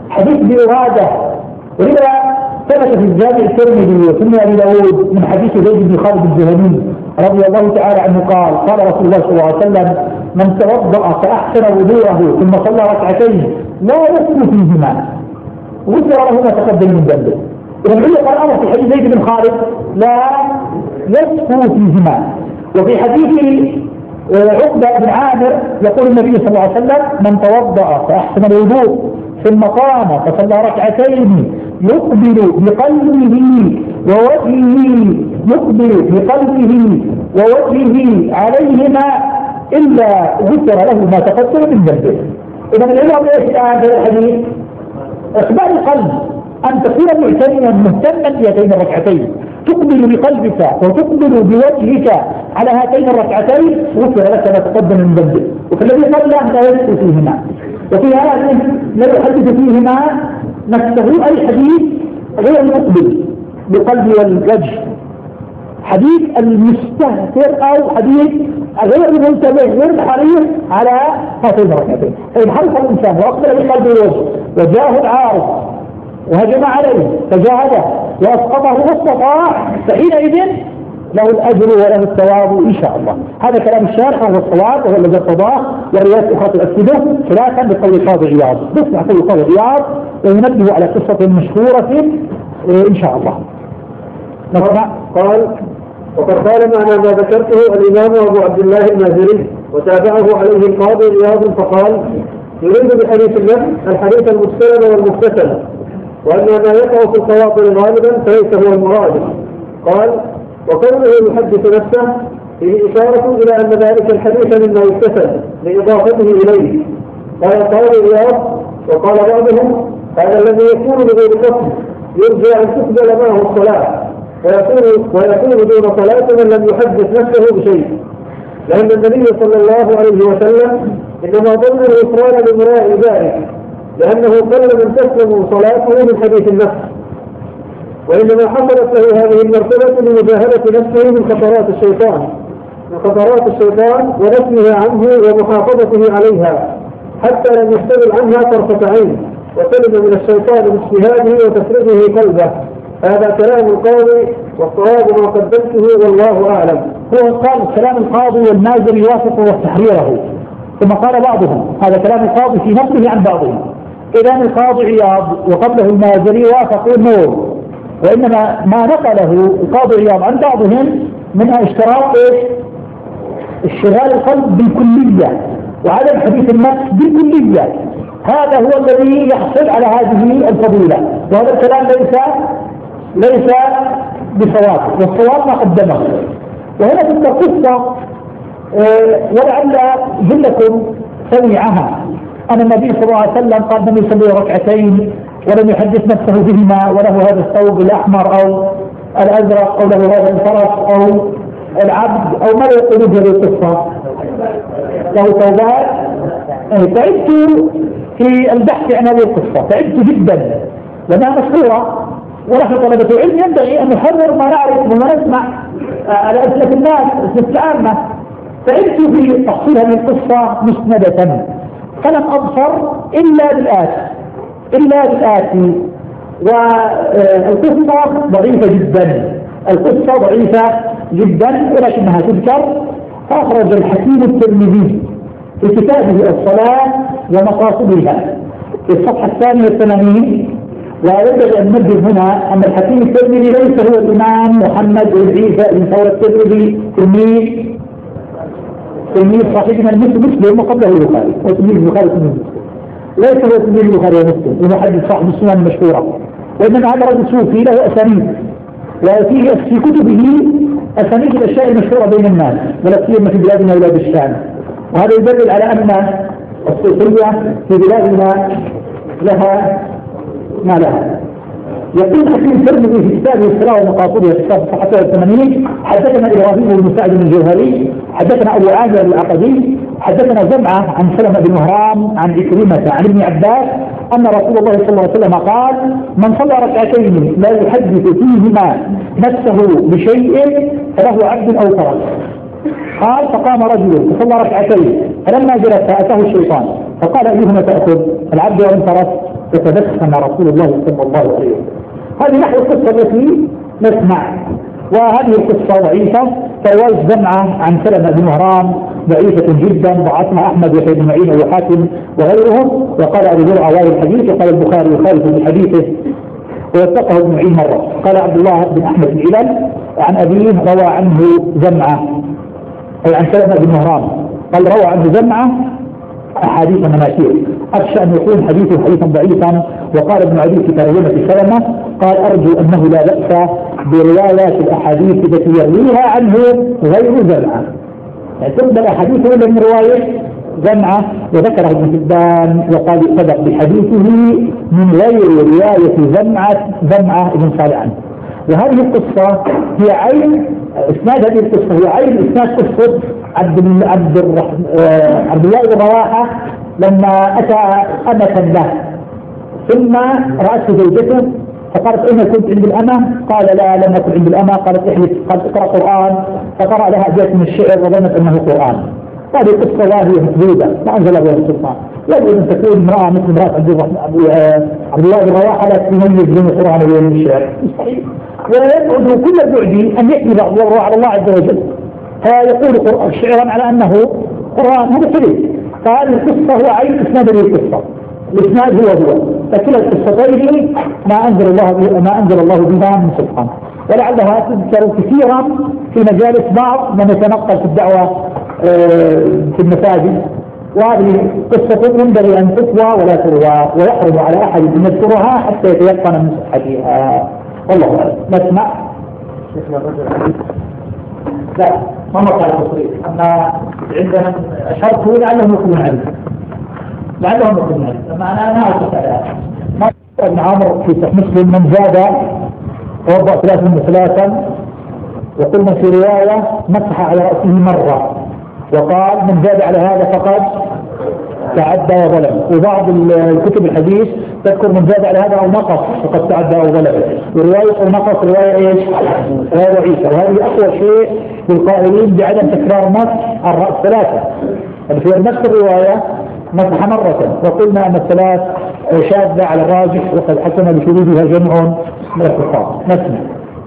حديث بإرادة. ولذا ثبت في الجامع الترمذي وسنن أبي داود من حديث زيد بن خالد الجهني رضي الله تعالى عنه قال قال رسول الله صلى الله عليه وسلم من توضأ فأحسن وضوءه ثم صلى ركعتين لا يسكت فيهما غفر له ما تقدم من ذنبه. إذا علق الأمر في حديث زيد بن خالد لا يسكت فيهما. وفي حديث عقبة بن عامر يقول النبي صلى الله عليه وسلم من توضأ فأحسن الوضوء ثم قام فصلى ركعتين يقبل بقلبه ووجهه يقبل بقلبه ووجهه عليهما إلا غفر له ما تقدم من ذنبه. إذا العلم ايش الآن هذا الحديث؟ إقبال القلب أن تكون معتنيا مهتما بهاتين الركعتين تقبل بقلبك وتقبل بوجهك على هاتين الركعتين غفر لك ما تقدم من ذنبك. وفي الذي قبل لا يذكر فيهما وفي هذه لا يحدث فيهما نفسه أي حديث غير المقبل بالقلب والوجه، حديث المستهتر أو حديث غير المنتبه غير الحريص على هاتين الركعتين. فإن حرص الإنسان وأقبل بالقلب والوجه وجاءه العارض وهجم عليه فجاهده وأسقطه واستطاع فحينئذ له الأجر وله الثواب إن شاء الله. هذا كلام الشارح وهو الصواب وهو الذي ارتضاه، والروايات الأخرى تؤكده خلافا بقول القاضي عياض. نسمع قول القاضي عياض وينبه على قصة مشهورة إن شاء الله. نسمع. قال وقد قال معنى ما ذكرته الإمام أبو عبد الله المازري وتابعه عليه القاضي عياض فقال يريد بحديث النفس الحديث المستند والمستسل، وأن ما يقع في الخواطر غالبا فليس هو المراد. قال وكونه يحدث نفسه فيه إشارة إلى أن ذلك الحديث مما يستسل لإضافته إليه. قال القاضي عياض وقال بعضهم هذا الذي يكون بغير قصد يرجى أن تقبل معه الصلاة ويكون, ويكون دون صلاة من لم يحدث نفسه بشيء، لأن النبي صلى الله عليه وسلم إنما ظن الإصرار بمراء ذلك، لأنه قل من تسلم صلاته من حديث النفس، وإنما حصلت له هذه المرتبة لمجاهدة نفسه من خطرات الشيطان من خطرات الشيطان ونفيها عنه ومحافظته عليها حتى لم يشتغل عنها طرفة عين، وسلم من الشيطان باجتهاده وتفريغه قلبه. هذا كلام القاضي والصواب ما قدمته والله أعلم. هو قال كلام القاضي والمازري يوافق تحريره، ثم قال بعضهم هذا كلام القاضي في نفسه عن بعضهم. إذا القاضي عياض وقبله المازري وافقوا النور، وإنما ما نقله القاضي عياض عن بعضهم منها اشتراط اشتغال القلب بالكلية وعدم حديث النفس بالكلية. هذا هو الذي يحصل على هذه الفضيلة، وهذا الكلام ليس ليس بصواب، والصواب ما قدمه. وهنا تلك القصة أه ولعل جلكم سمعها أن النبي صلى الله عليه وسلم قال من يصلي ركعتين ولم يحدث نفسه بهما وله هذا الثوب الأحمر أو الأزرق أو له هذا الفرس أو العبد أو ما يقول هذه القصة له ثوبات. تعبت في البحث عن هذه القصة، تعبت جدا لأنها مشهورة، ونحن طلبة علم ينبغي أن نحرر ما نعرف وما نسمع على أسلة الناس أسلة العامة. تعبت في تحصيل هذه القصة مسندة فلم أبصر إلا بالآتي إلا بالآتي والقصة ضعيفة جدا القصة ضعيفة جدا ولكنها تذكر. فأخرج الحكيم الترمذي في كتابه الصلاة ومقاصدها في الصفحة الثانية والثمانين. وينبغي أن ننبه هنا أن الحكيم الترمذي ليس هو الإمام محمد بن عيسى بن ثور الترمذي تلميذ تلميذ صاحبنا المسلم وقبله البخاري وتلميذ البخاري وتلميذ مسلم، ليس هو تلميذ البخاري ومسلم ومحدث صاحب السنن المشهورة، وإنما هذا رجل صوفي له أسانيد وفيه في كتبه أسانيد الأشياء المشهورة بين الناس ولا سيما في بلادنا وبلاد الشام. وهذا يدل على أن الصوفية في بلادنا لها ما لها. يقول حكيم الترمذي في كتابه الصلاة ومقاصدها في كتاب الصفحة الثمانين حدثنا إبراهيم بن سعد بن الجوهري حدثنا أبو عامر العقدي حدثنا جمعة عن سلمة بن مهران عن عكرمة عن ابن عباس أن رسول الله صلى الله عليه وسلم قال من صلى ركعتين لا يحدث فيهما نفسه بشيء فله عبد أو فرس. قال فقام رجل فصلى ركعتين فلما جلس أتاه الشيطان فقال أيهما تأخذ العبد وانصرف فتبسم رسول الله صلى الله عليه وسلم. هذه نحو القصة التي نسمع، وهذه القصة ضعيفة فرواية جمعة عن سلمة بن مهران ضعيفة جدا ضعفها أحمد ويحيى بن معين وحاتم وغيرهم، وقال أبو زرعة راوي الحديث وقال البخاري يخالف بحديثه ووثقه ابن معين مرة. قال عبد الله بن أحمد بن علل عن أبيه روى عنه جمعة أي عن سلمة بن مهران قال روى عنه جمعة أحاديث مناكير أخشى أن يكون حديثه حديثا ضعيفا. وقال ابن عدي في ترجمة سلمة قال أرجو أنه لا بأس بروايات الأحاديث التي يرويها عنه غير جمعة، يعني تقبل أحاديثه إلا من رواية جمعة. وذكره ابن حبان وقال صدق بحديثه من غير رواية جمعة جمعة ابن صالح عنه. وهذه القصة هي عين إسناد هذه القصة هي عين إسناد قصة عبد عبد الرحمن عبد الله بن رواحة لما أتى أمة له ثم رأته زوجته فقالت أين كنت عند الأمة؟ قال لا لم أكن عند الأمة. قالت احلف قد اقرأ قرآن فقرأ لها أبيات من الشعر وظنت أنه قرآن. هذه القصة ظاهرة محدودة ما أنزل بها السلطان. يجب أن تكون امرأة مثل امرأة عبد الرحمن عبد الله بن رواحة لا تميز بين القرآن وبين الشعر مستحيل. ويبعد كل البعد أن يأتي بعض الله على الله عز وجل فيقول شعرا على أنه قرآن، هذا كذب. فهذه القصة هو عين إسناد هذه القصة، الإسناد هو هو فكلا القصتين ما أنزل الله ما أنزل الله بها من سلطان. ولعلها تذكر كثيرا في مجالس بعض من يتنقل في الدعوة في المساجد، وهذه قصة ينبغي أن تطوى ولا تروى ويحرم على أحد أن يذكرها حتى يتيقن من صحتها. والله أعلم. نسمع لا ما مقال تصريح أما عندنا أشرته لعلهم يكونون علم لعلهم يكونون علم لما أنا أنا أعرف على ما ابن عمرو في صحيح مسلم من زاد توضأ ثلاثا وثلاثا وقلنا في رواية مسح على رأسه مرة وقال من زاد على هذا فقد تعدى وظلم. وبعض الكتب الحديث تذكر من زاد على هذا أو نقص فقد تعدى وظلم، ورواية أو نقص رواية إيش؟ رواية ضعيفة. وهذه أقوى شيء للقائلين بعدم تكرار مسح الرأس ثلاثة. يعني في نفس الرواية مسح مرة وقلنا أن الثلاث شاذة على الراجح وقد حسن بشذوذها جمع من الفقهاء. نسمع.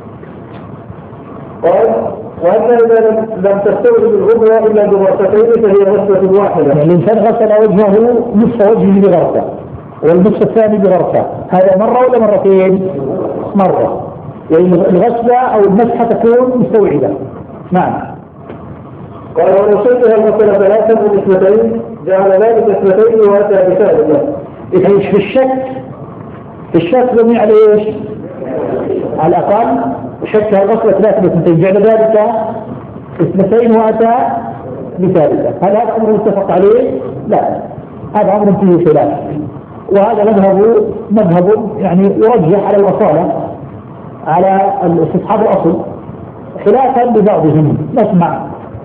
وأما إذا لم تستوجب الغبرة إلا بغرفتين فهي غرفة واحدة. يعني الإنسان غسل وجهه نصف وجهه بغرفة والنصف الثاني بغرفة، هذا مرة ولا مرتين؟ مرة. يعني الغسلة أو المسحة تكون مستوعبة. نعم. قال ولو شبه الغسل ثلاثا من اثنتين جعل ذلك اثنتين وأتى بثالثة. إيش في الشك؟ في الشك بني على إيش؟ على الأقل شك الغسل ثلاثة باثنتين جعل ذلك اثنتين وأتى بثالثة. هل هذا أمر متفق عليه؟ لا، هذا أمر فيه خلاف، وهذا مذهب مذهب يعني يرجح على الأصالة على استصحاب الأصل خلافا ببعضهم. نسمع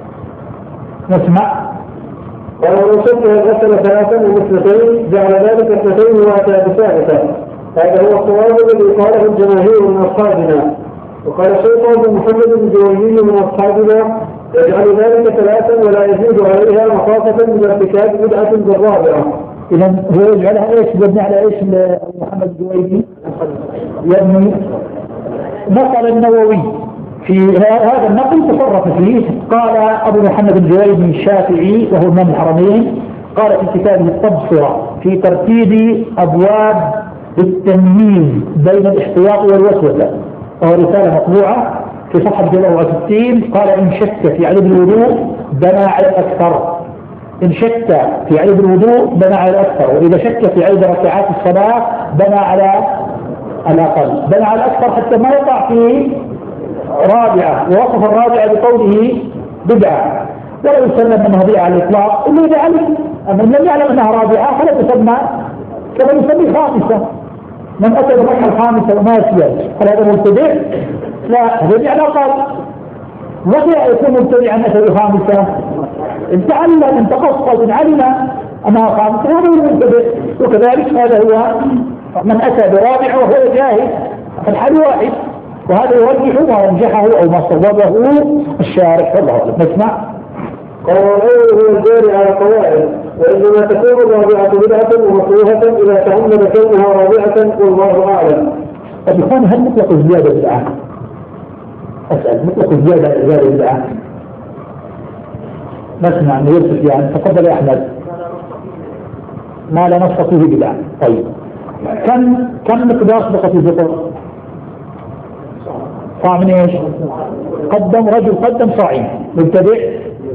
نسمع ولو شبه الغسل ثلاثا من اثنتين جعل ذلك اثنتين وأتى بثالثة. هذا هو الصواب الذي قاله الجماهير من أصحابنا. وقال الشيخ بن محمد بن جويني من أصحابنا يجعل ذلك ثلاثا ولا يزيد عليها مخافة من ارتكاب بدعة بالرابعة. إذا هو يجعلها إيش؟ يبني على إيش محمد الجويني؟ يبني نقل النووي في هذا النقل تصرف فيه. قال أبو محمد الجويني الشافعي وهو إمام الحرمين قال في كتابه التبصرة في ترتيب أبواب التمييز بين الاحتياط والوسوسة، وهو رسالة مطبوعة في صفحة أربعة وستين، قال إن شك في عدد الوضوء بنى على الأكثر. إن شك في عدد الوضوء بنى على الأكثر، وإذا شك في عدد ركعات الصلاة بنى على الأقل، بنى على الأكثر حتى ما يقع في رابعة. ووصف الرابعة بقوله بدعة ولا يسلم أنها بدعة على الإطلاق إلا إذا علم. أما من لم يعلم أنها رابعة فلا تسمى كما يسمي خامسة. من أتى بالركعة الخامسة وما يسير هل هذا مبتدع؟ لا، هذا يعني أقل. وكيف يكون مبتدعا أتى بالخامسة؟ إن تعلم إن تقصد إن علم أنها خامسة هذا هو المبتدع. وكذلك هذا هو من أتى برابعة وهو جاهل، فالحال واحد. وهذا يرجح ما رجحه أو ما صوبه الشارع. والله أعلم. نسمع. قال والأول هو الجاري على قواعد، وإنما تكون الرابعة بدعة ومكروهة إذا تعمد كونها رابعة والله أعلم. طيب إخواني، هل مطلق الزيادة بدعة؟ أسأل، مطلق الزيادة الزيادة بدعة؟ نسمع من يوسف يعني. تفضل يا أحمد. ما لا نص فيه بدعة. طيب كم كم مقدار صدقة الفطر؟ صاع من ايش؟ قدم رجل قدم صاعين مبتدئ،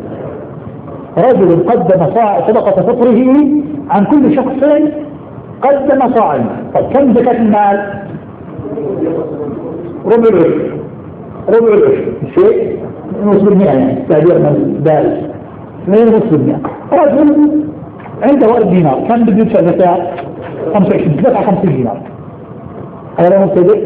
رجل قدم صاع صدقة فطره عن كل شخص قدم صاعا. طيب كم زكاة المال؟ ربع العشر. ربع العشر شيء نص بالمئة يعني تعبير من دارس من نص بالمئة. رجل عنده ألف دينار، كم بده يدفع زكاة؟ خمسة وعشرين، دفع خمسين دينار. هذا مبتدئ.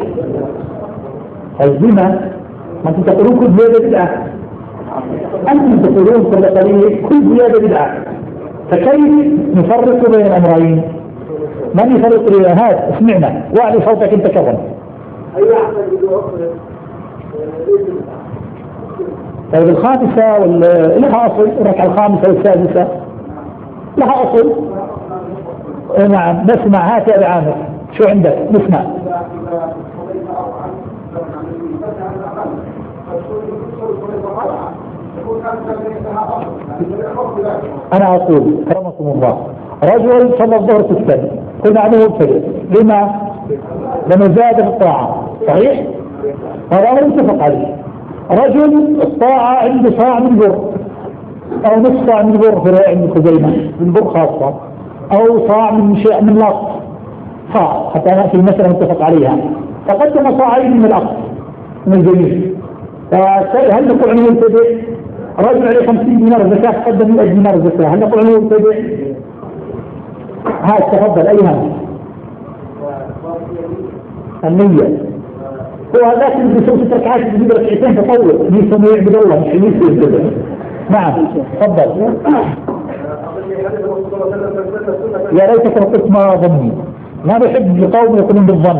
الزنا ما انتم تقولون كل زيادة بدعة، انتم تقولون كل قليل كل زيادة بدعة، فكيف نفرق بين الامرين؟ من يفرق بين هذا؟ اسمعنا واعلي صوتك انت كرم. طيب الخامسة ولا لها اصل؟ الركعة الخامسة والسادسة لها اصل. نعم نسمع. هات يا ابي عامر شو عندك؟ نسمع. أنا أقول كرمكم الله، رجل صلى الظهر في السنة قلنا عنه مبتدئ. لما؟ لما زاد في الطاعة. صحيح؟ هذا أمر متفق عليه. رجل الطاعة عنده صاع من بر أو نصف صاع من بر في رواية ابن خزيمة من بر خاصة، أو صاع من شيء من الأقص، صاع حتى نأتي المسألة متفق عليها، فقدم صاعين من الأقص من الجميل. فهل نقول عنه مبتدئ؟ رجل عليه خمسين دينار زكاة قدم مئة دينار زكاة، هل نقول عنه مبتدئ؟ هاي تفضل. أي هم؟ النية. هو هذاك اللي بيسوي ست ركعات بيجيب ركعتين تطور يسمى يعبد الله مش يسوي. نعم تفضل. يا ريتك قلت ما ظني، ما بحب القوم يكونون بالظن.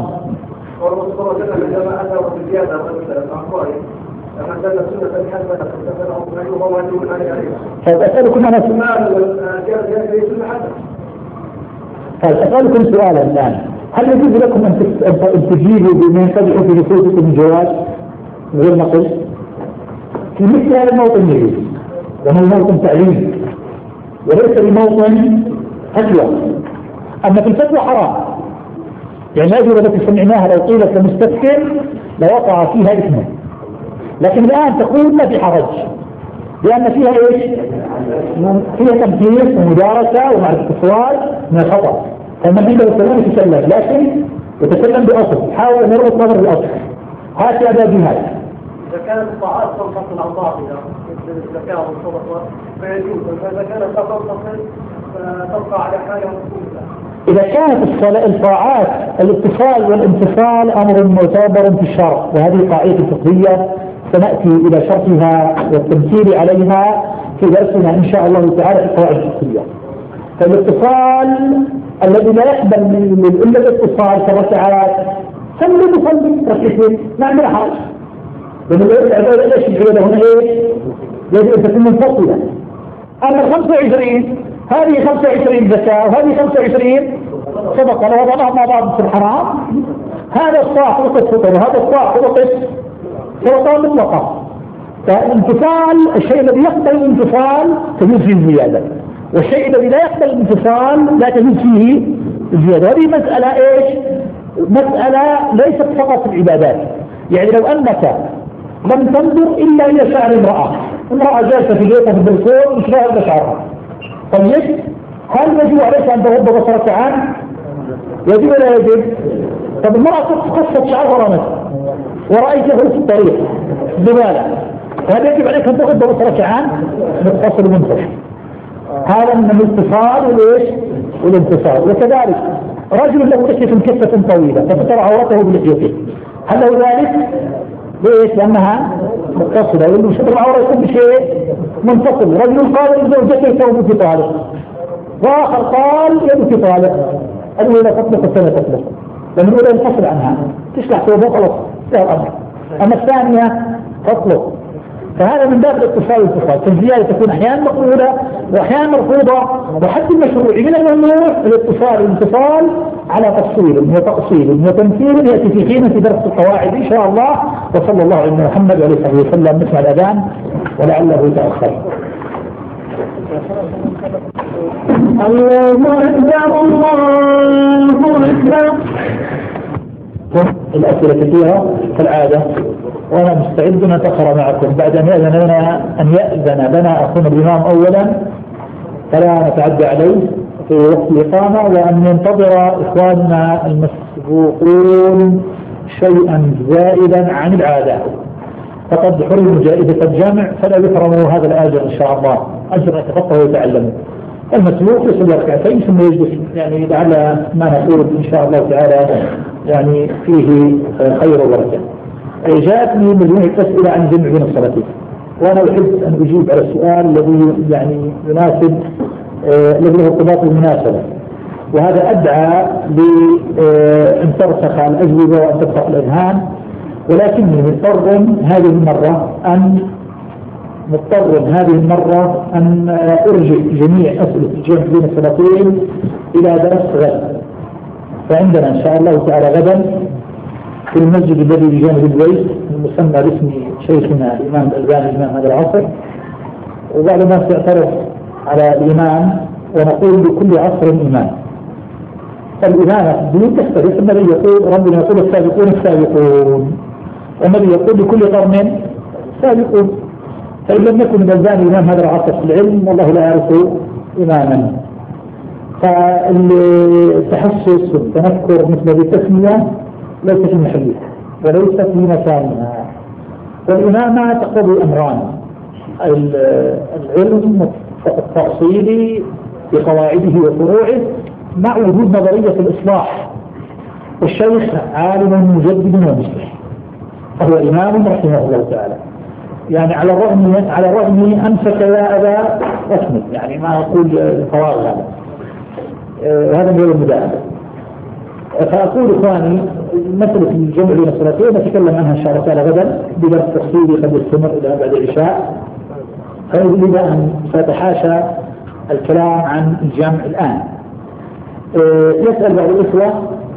طيب أسألكم أنا طيب أسألكم سؤالا الآن، هل يجوز لكم أن تجيبوا بما ينفتح في نفوسكم من جواز غير نقل؟ في مثل هذا الموطن يجوز، وهو موطن تعليم وليس بموطن فتوى. أما في الفتوى حرام، يعني الأجوبة التي سمعناها لو قيلت لمستفسر لوقع فيها إثما، لكن الآن تقول لا في حرج لأن فيها إيش؟ فيها تمثيل ومدارسة ومعرفة السؤال من الخطأ. فمن عنده السلام يتسلم، لكن يتسلم بأصل، حاول أن يربط نظر الأصل. هات يا أبا جهاد. إذا كانت الطاعات تنفصل عن بعضها مثل الزكاة والصدقة فيجوز، فإذا كانت لا تنفصل فتبقى على حالها مفهومة. إذا كانت الطاعات الاتصال والانفصال أمر معتبر في الشرع، وهذه قاعدة فقهية سنأتي إلى شرحها والتمثيل عليها في درسنا إن شاء الله تعالى في القواعد الفقهية. فالاتصال الذي لا يقبل من إلا الاتصال كركعات صلي بصلي ركعتين ما عندنا حرج، لأن العبادة ليش العبادة هنا إيه؟ يجب أن تكون منفصلة. أما الخمسة وعشرين هذه خمسة وعشرين زكاة وهذه خمسة وعشرين صدقة، لو وضعناها مع بعض في الحرام هذا الصاع صدقة فطر وهذا الصاع صدقة صدقة مطلقة. فالانفصال الشيء الذي يقبل الانفصال تجوز فيه الزيادة، والشيء الذي لا يقبل الانفصال لا تجوز فيه الزيادة. هذه مسألة إيش؟ مسألة ليست فقط في العبادات. يعني لو أنك لم تنظر إلا إلى شعر امرأة، امرأة جالسة في بيتها في البلكون مش لاقي شعرها، طيب هل يجب عليك أن تغض بصرك عنه؟ يجب ولا يجب؟ طب المرأة قصت شعرها ورمت ورأيته في الطريق زبالة، هل يجب عليك أن تغض بصرك عنه؟ متصل منفصل. هذا من الاتصال والايش؟ والانفصال. وكذلك رجل له لحية كثة طويلة فستر عورته بلحيته، هل له ذلك؟ ليش؟ لأنها متصلة، واللي شطر العورة يكون بشيء منفصل. رجل قال لزوجته ثوب في طالق، وآخر قال يد في طالق، الأولى تطلق الثانية تطلق، لأن الأولى ينفصل عنها تشلح ثوبه خلاص انتهى الأمر. أما الثانية تطلق. فهذا من باب الاتصال والاتصال، فالزيادة تكون أحيانا مقبولة وأحيانا مرفوضة، وحتى المشروع من الممنوع الاتصال والانفصال على تفصيل وتأصيل وتمثيل يأتي في حين في درس القواعد إن شاء الله. وصلى الله على محمد وعلى آله وسلم. نسمع الأذان ولعله يتأخر. الله أكبر الله أكبر. الأسئلة كثيرة كالعادة، وأنا مستعد أن أتأخر معكم بعد أن يأذن لنا أن يأذن لنا أخونا الإمام أولا، فلا نتعدى عليه في وقت الإقامة، وأن ينتظر إخواننا المسبوقون شيئا زائدا عن العادة، فقد حرموا جائزة الجامع فلا يحرموا هذا الأجر إن شاء الله، أجر يتفقه ويتعلموا. المسبوق يصلي ركعتين ثم يجلس، يعني لعل ما نقول إن شاء الله تعالى يعني فيه خير وبركة. جاءتني مجموعة أسئلة عن جمع بين الصلاتين، وأنا أحب أن أجيب على السؤال الذي يعني يناسب الذي له ارتباط بالمناسبة، وهذا أدعى لأن ترسخ الأجوبة وأن ترسخ الأذهان، ولكني مضطر هذه المرة أن مضطر هذه المرة أن أرجع جميع أسئلة الجمع بين الصلاتين إلى درس غد. فعندنا إن شاء الله تعالى غدا في المسجد الذي بجانب البيت المسمى باسم شيخنا الإمام الألباني إمام هذا العصر، وبعض الناس يعترض على الإمام ونقول لكل عصر إمام. فالإمامة في الدين تختلف، النبي يقول ربنا يقول السابقون السابقون، والنبي يقول لكل قرن سابقون. فإن لم يكن الألباني إمام هذا العصر في العلم والله لا يعرف إماما. فالتحسس والتنكر مثل بالتسمية ليس في محلها وليس في مكانها. والإمامة تقتضي أمران: العلم التأصيلي بقواعده وفروعه مع وجود نظرية الإصلاح، والشيخ عالم مجدد ومصلح فهو إمام رحمه الله تعالى. يعني على الرغم على الرغم أنفك يا أبا أسمد، يعني ما أقول فراغ هذا هذا من المداعبة. فأقول إخواني مسألة الجمع بين الصلاتين نتكلم عنها إن شاء الله تعالى غدا بدرس تفصيلي قد يستمر إلى بعد العشاء، فأريد أن أتحاشى الكلام عن الجمع الآن. يسأل بعض الإخوة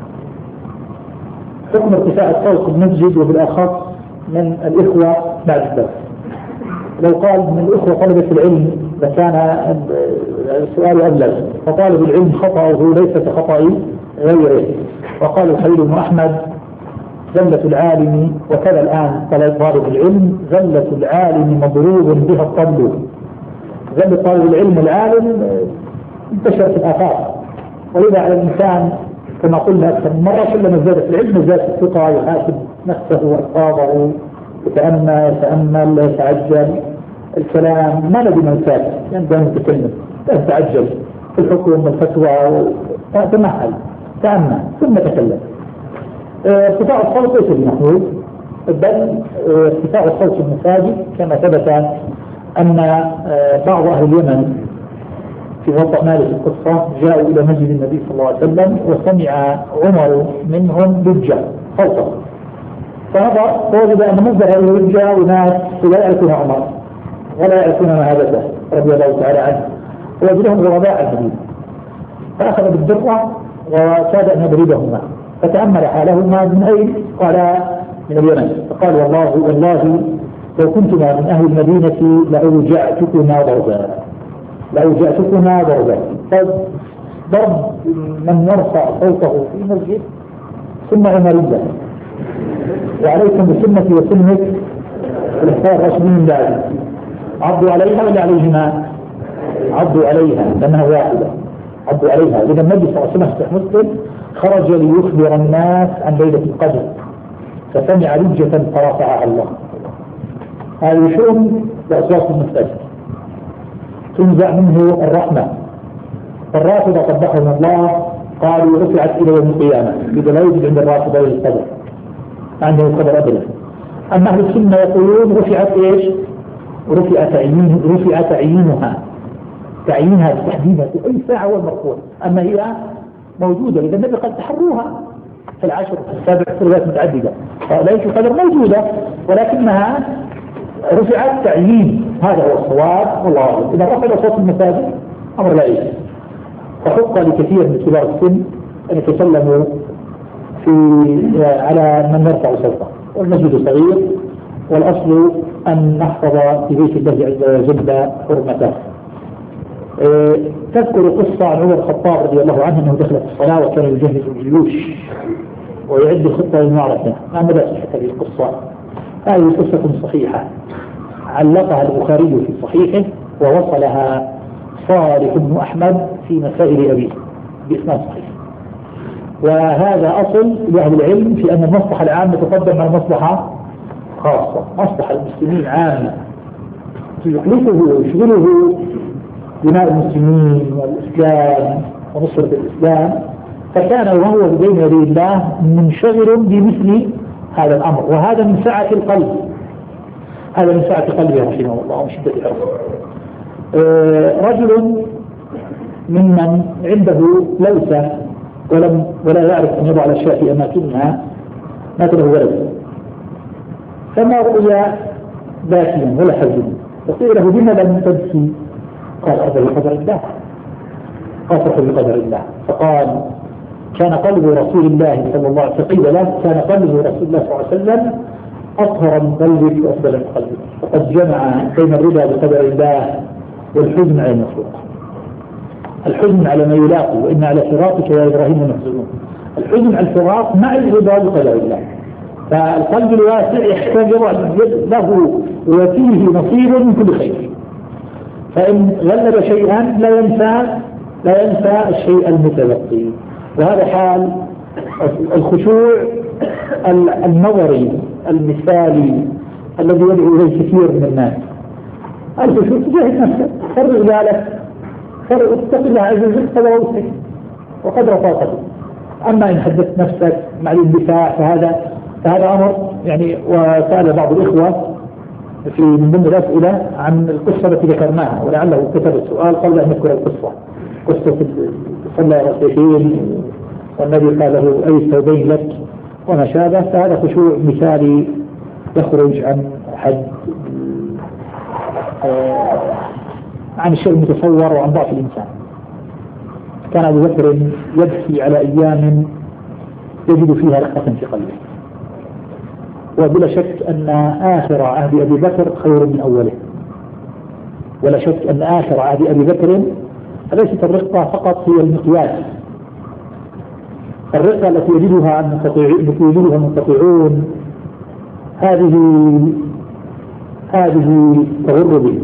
حكم ارتفاع الصوت في المسجد وبالأخص من الإخوة بعد الدرس. لو قال من الإخوة طلبة العلم لكان السؤال أبلغ، فطالب العلم خطأه ليس كخطأ غيره. وقال الخليل بن أحمد زلة العالم، وكذا الآن طالب العلم زلة العالم مضروب بها الطبل. زلة طالب العلم العالم انتشرت الآفاق، ولذا على الإنسان كما قلنا أكثر من مرة كلما زادت العلم زادت الثقة، يحاسب نفسه وألفاظه، يتأمل يتأمل يتعجل الكلام، ما الذي من ساكت ينبغي أن تتكلم، لا تتعجل في الحكم والفتوى، تمهل تأمل ثم تكلم. ارتفاع الصوت ليس بمحمود، بل ارتفاع الصوت في المساجد كما ثبت أن بعض أهل اليمن في وطأ مالك القصة جاءوا إلى مسجد النبي صلى الله عليه وسلم وسمع عمر منهم لجة صوتا، فنظر فوجد أن مصدر هذه اللجة وناس لا يعرفون عمر ولا يعرفون مهابته رضي الله تعالى عنه، ووجدهم غرباء المدينة، فأخذ بالدرة وكاد أن يضربهما، فتأمل حالهما من أين؟ قال من اليمن، فقال والله والله لو كنتما من أهل المدينة لأوجعتكما ضربا لأوجعتكما ضربا. ضرب من يرفع صوته في المسجد سنة عمرية، وعليكم بسنتي وسنة الإخوان الراشدين من بعد. عضوا عليها ولا عليهما؟ عضوا عليها لأنها واحدة، عضوا عليها. إذا النبي صلى الله عليه وسلم في مسلم خرج ليخبر الناس عن ليلة القدر فسمع لجة فرفعها الله. هذا شؤم لأصوات المساجد تنزع منه الرحمة. الرافضة قبحهم الله قالوا رفعت إلى يوم القيامة، إذا لا يوجد عند الرافضة ليلة القدر، عنده القدر أبدا. أما أهل السنة يقولون رفعت إيش؟ رفع تعيين رفع تعيينها تعيينها بالتحديد في أي ساعة والمرفوع، أما هي موجودة إذا النبي قد تحروها في العشر في السابع في روايات متعددة. ليلة القدر موجودة ولكنها رفعت تعيين، هذا هو الصواب والله أعلم. إذا رفع صوت المساجد أمر لا يجوز، فحق لكثير من كبار السن أن يتسلموا في على من يرفع صوته، والمسجد صغير والأصل أن نحفظ في بيت الله عز وجل حرمته. اه تذكر قصة عن عمر الخطاب رضي الله عنه أنه دخل في الصلاة وكان يجهز الجيوش ويعد الخطة للمعركة. ما مدى صحة هذه القصة؟ هذه قصة صحيحة علقها البخاري في صحيحه ووصلها صالح بن أحمد في مسائل أبيه بإسناد صحيح. وهذا أصل لأهل العلم في أن المصلحة العامة تقدم على المصلحة خاصة. مصلحة المسلمين عامة يحلفه ويشغله بناء المسلمين والإسلام ونصرة الإسلام، فكان وهو بين يدي الله منشغل بمثل هذا الأمر. وهذا من سعة القلب، هذا من سعة قلبه رحمه الله ومن شدة حرصه. آه رجل ممن عنده لوثة ولم ولا يعرف أن يضع الأشياء في أماكنها، مات له ولد فما رؤي باكيا ولا حزنا، فقيل له بما لم تبكي؟ قال هذا بقدر الله، قصر بقدر الله. فقال كان قلب رسول الله صلى الله عليه وسلم، فقيل له كان قلب رسول الله صلى الله عليه وسلم أطهر من قلبك وأفضل من قلبك، فقد جمع بين الرضا بقدر الله والحزن على المخلوق. الحزن على ما يلاقي، وإن على فراقك يا إبراهيم محزنون. الحزن على الفراق مع الرضا بقدر الله. فالقلب الواسع يحتاج له وفيه نصيب من كل خير، فإن غلب شيئا لا ينسى لا ينسى الشيء المتبقي. وهذا حال الخشوع النظري المثالي الذي يدعو إليه كثير من الناس. الخشوع تجاهد نفسك، فرغ بالك، فرغ اتق الله عز وجل قدر وسعك وقدر طاقتك. أما إن حدثت نفسك مع الاندفاع فهذا فهذا أمر يعني. وسأل بعض الإخوة في من ضمن الأسئلة عن القصة التي ذكرناها، ولعله كتب السؤال قبل أن نذكر القصة، قصة صلى ركعتين والنبي قال له أي الثوبين لك وما شابه. فهذا خشوع مثالي يخرج عن حد آه عن الشيء المتصور وعن ضعف الإنسان. كان أبو بكر يبكي على أيام يجد فيها رقة في قلبه، وبلا شك أن آخر عهد أبي بكر خير من أوله، ولا شك أن آخر عهد أبي بكر ليست الرقة فقط هي المقياس. الرقة التي يجدها المستطيعون التي يجدها المستطيعون هذه هذه تغر به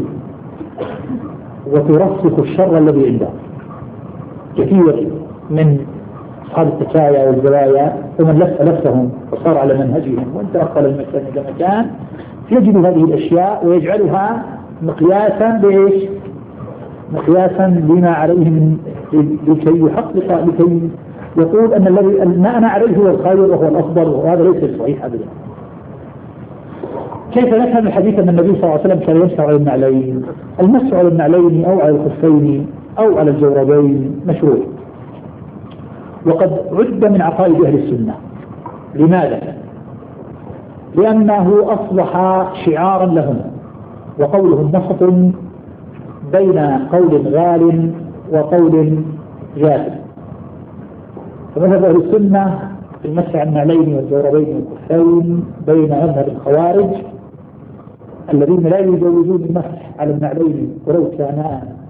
وترسخ الشر الذي عنده. كثير من أصحاب التكايا والزوايا ومن لف لفهم وصار على منهجهم وانتقل المكان إلى مكان يجد هذه الأشياء ويجعلها مقياسا بإيش؟ مقياسا بما عليه من لكي يحقق لكي يقول أن الذي ما أنا عليه هو الخير وهو الأفضل، وهذا ليس صحيح أبدا. كيف نفهم الحديث أن النبي صلى الله عليه وسلم كان يمسح على النعلين؟ المسح على النعلين أو على الخفين أو على الجوربين مشروع، وقد عد من عقائد أهل السنة. لماذا؟ لأنه أصبح شعارا لهم، وقولهم وسط بين قول غال وقول جاهل. فمذهب أهل السنة في المسح على النعلين والجوربين والخفين بين مذهب الخوارج الذين لا يجوزون المسح على النعلين ولو كانا